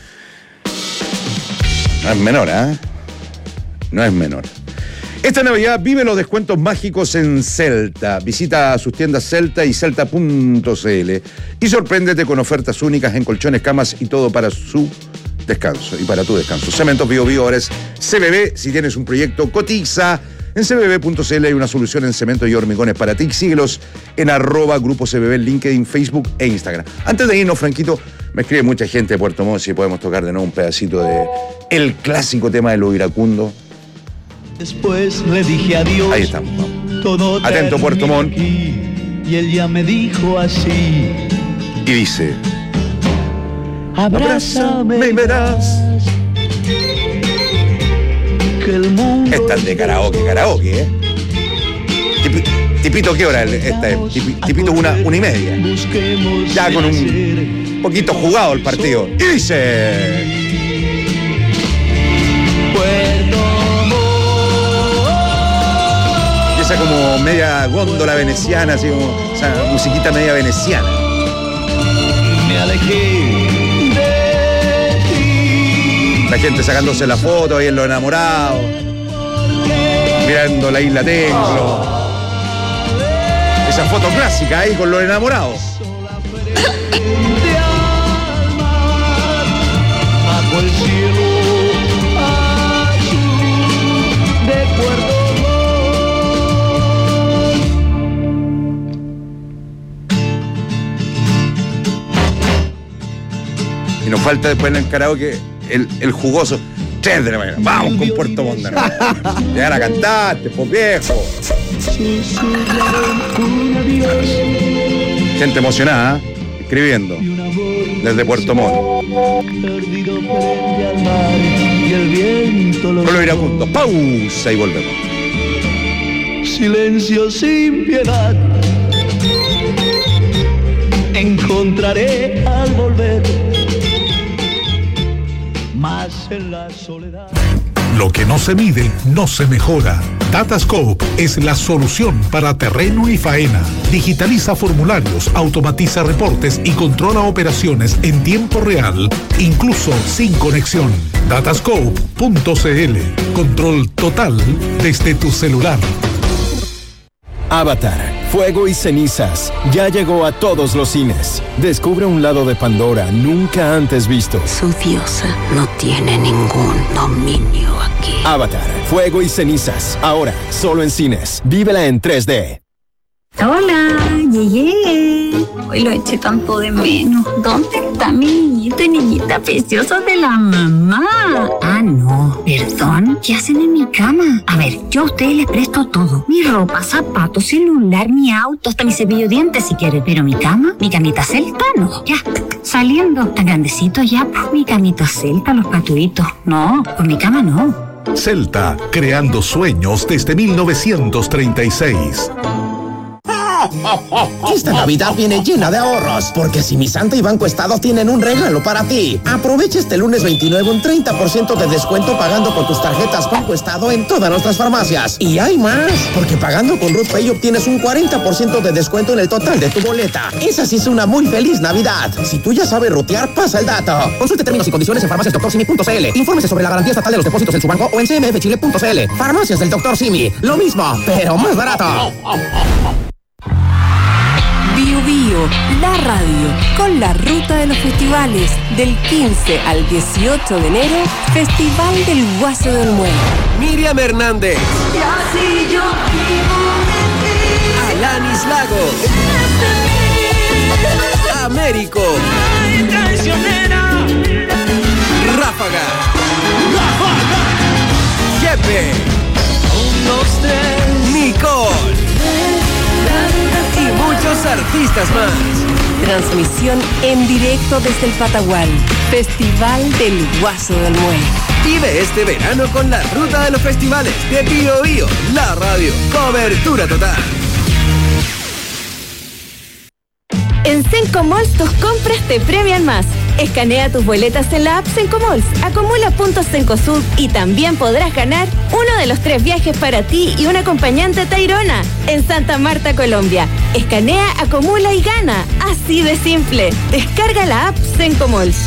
No es menor, ¿eh? No es menor. Esta Navidad vive los descuentos mágicos en Celta. Visita sus tiendas Celta y celta.cl y sorpréndete con ofertas únicas en colchones, camas y todo para su descanso y para tu descanso. Cementos Bio Bio ahora es CBB. Si tienes un proyecto, cotiza en cbb.cl. Hay una solución en cemento y hormigones para ti. Síguelos en @Grupo CBB en LinkedIn, Facebook e Instagram. Antes de irnos, Franquito, me escribe mucha gente de Puerto Montt si podemos tocar de nuevo un pedacito de el clásico tema de Lo Iracundo. Después le dije adiós. Ahí estamos, vamos. Todo atento, Puerto Montt. Y él ya me dijo así. Y dice: abrázame y verás que el mundo Esta es de karaoke, ¿eh? Tipito, ¿qué hora esta es? Tipito 1:30. Ya con un poquito jugado el partido. Y dice... Y esa como media góndola veneciana, así como esa musiquita media veneciana. Me alejé de ti. La gente sacándose la foto ahí en los enamorados, mirando la isla Templo. Esa foto clásica ahí con los enamorados. Bajo el cielo azul de Puerto Y nos falta después en el karaoke el jugoso 3 de la mañana. Vamos con Puerto Montt. Llegar a cantarte, pues viejo. Gente emocionada, escribiendo desde Puerto Montt. Pueblo iracundo. Pausa y volvemos. Silencio sin piedad. Encontraré al volver. Más en la soledad. Lo que no se mide, no se mejora. Datascope es la solución para terreno y faena. Digitaliza formularios, automatiza reportes y controla operaciones en tiempo real, incluso sin conexión. Datascope.cl. Control total desde tu celular. Avatar, Fuego y Cenizas, ya llegó a todos los cines. Descubre un lado de Pandora nunca antes visto. Su diosa no tiene ningún dominio aquí. Avatar, Fuego y Cenizas, ahora solo en cines. Vívela en 3D. Hola, llegué. Hoy lo eché tanto de menos. ¿Dónde está mi niñito y niñita preciosa de la mamá? Ah, no, perdón. ¿Qué hacen en mi cama? A ver, yo a ustedes les presto todo. Mi ropa, zapatos, celular, mi auto, hasta mi cepillo de dientes si quieren. Pero mi cama, mi camita celta, no. Ya, saliendo. Tan grandecito ya, pues mi camita celta, los patuitos. No, con mi cama no. Celta, creando sueños desde 1936. Esta Navidad viene llena de ahorros, porque si mi Santa y Banco Estado tienen un regalo para ti. Aprovecha este lunes 29 un 30% de descuento pagando con tus tarjetas Banco Estado en todas nuestras farmacias. Y hay más, porque pagando con Ruth Pay obtienes un 40% de descuento en el total de tu boleta. Esa sí es una muy feliz Navidad. Si tú ya sabes rutear, pasa el dato. Consulte términos y condiciones en farmaciasdoctorsimi.cl. Infórmese sobre la garantía estatal de los depósitos en su banco o en cmfchile.cl. Farmacias del Dr. Simi. Lo mismo, pero más barato. Bio Bio, la radio, con la ruta de los festivales. Del 15 al 18 de enero, Festival del Guaso de Olmué. Miriam Hernández. Y así yo vivo de ti. Alanis Lagos. Américo. Ay, traicionera. Ráfaga. Jepe. Unos tres. Nicole. Y muchos artistas más. Transmisión en directo desde el Patagual. Festival del Guaso de Olmué. Vive este verano con la ruta de los festivales de Bio Bio, la radio. Cobertura total. En Sencomalls tus compras te premian más. Escanea tus boletas en la app Sencomalls, acumula puntos Cencosud y también podrás ganar uno de los 3 viajes para ti y un acompañante Tayrona en Santa Marta, Colombia. Escanea, acumula y gana. Así de simple. Descarga la app Sencomalls.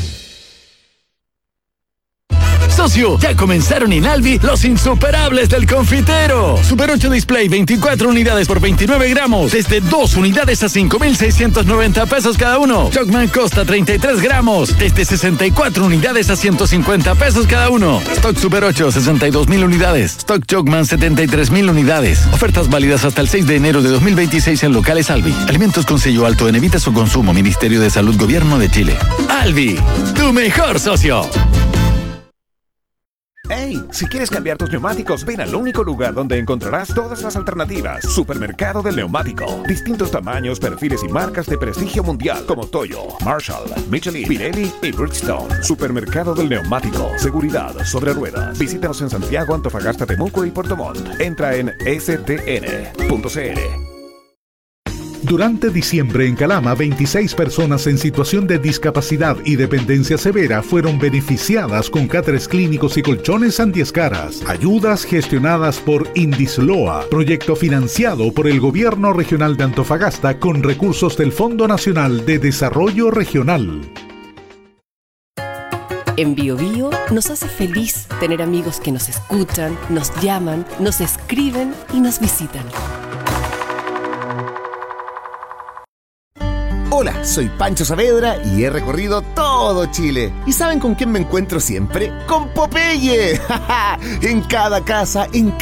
Socio, ya comenzaron en Alvi los insuperables del confitero. Super 8 Display, 24 unidades por 29 gramos. Desde 2 unidades a 5,690 pesos cada uno. Chocman Costa, 33 gramos. Desde 64 unidades a 150 pesos cada uno. Stock Super 8, 62,000 unidades. Stock Chocman, 73,000 unidades. Ofertas válidas hasta el 6 de enero de 2026 en locales Alvi. Alimentos con sello alto en evita su consumo. Ministerio de Salud, Gobierno de Chile. Alvi, tu mejor socio. ¡Hey! Si quieres cambiar tus neumáticos, ven al único lugar donde encontrarás todas las alternativas. Supermercado del Neumático. Distintos tamaños, perfiles y marcas de prestigio mundial como Toyo, Marshall, Michelin, Pirelli y Bridgestone. Supermercado del Neumático. Seguridad sobre ruedas. Visítanos en Santiago, Antofagasta, Temuco y Puerto Montt. Entra en stn.cl. Durante diciembre en Calama, 26 personas en situación de discapacidad y dependencia severa fueron beneficiadas con catres clínicos y colchones antiescaras. Ayudas gestionadas por Indisloa, proyecto financiado por el Gobierno Regional de Antofagasta con recursos del Fondo Nacional de Desarrollo Regional. En BioBio nos hace feliz tener amigos que nos escuchan, nos llaman, nos escriben y nos visitan. Hola, soy Pancho Saavedra y he recorrido todo Chile. ¿Y saben con quién me encuentro siempre? ¡Con Popeye! En cada casa, en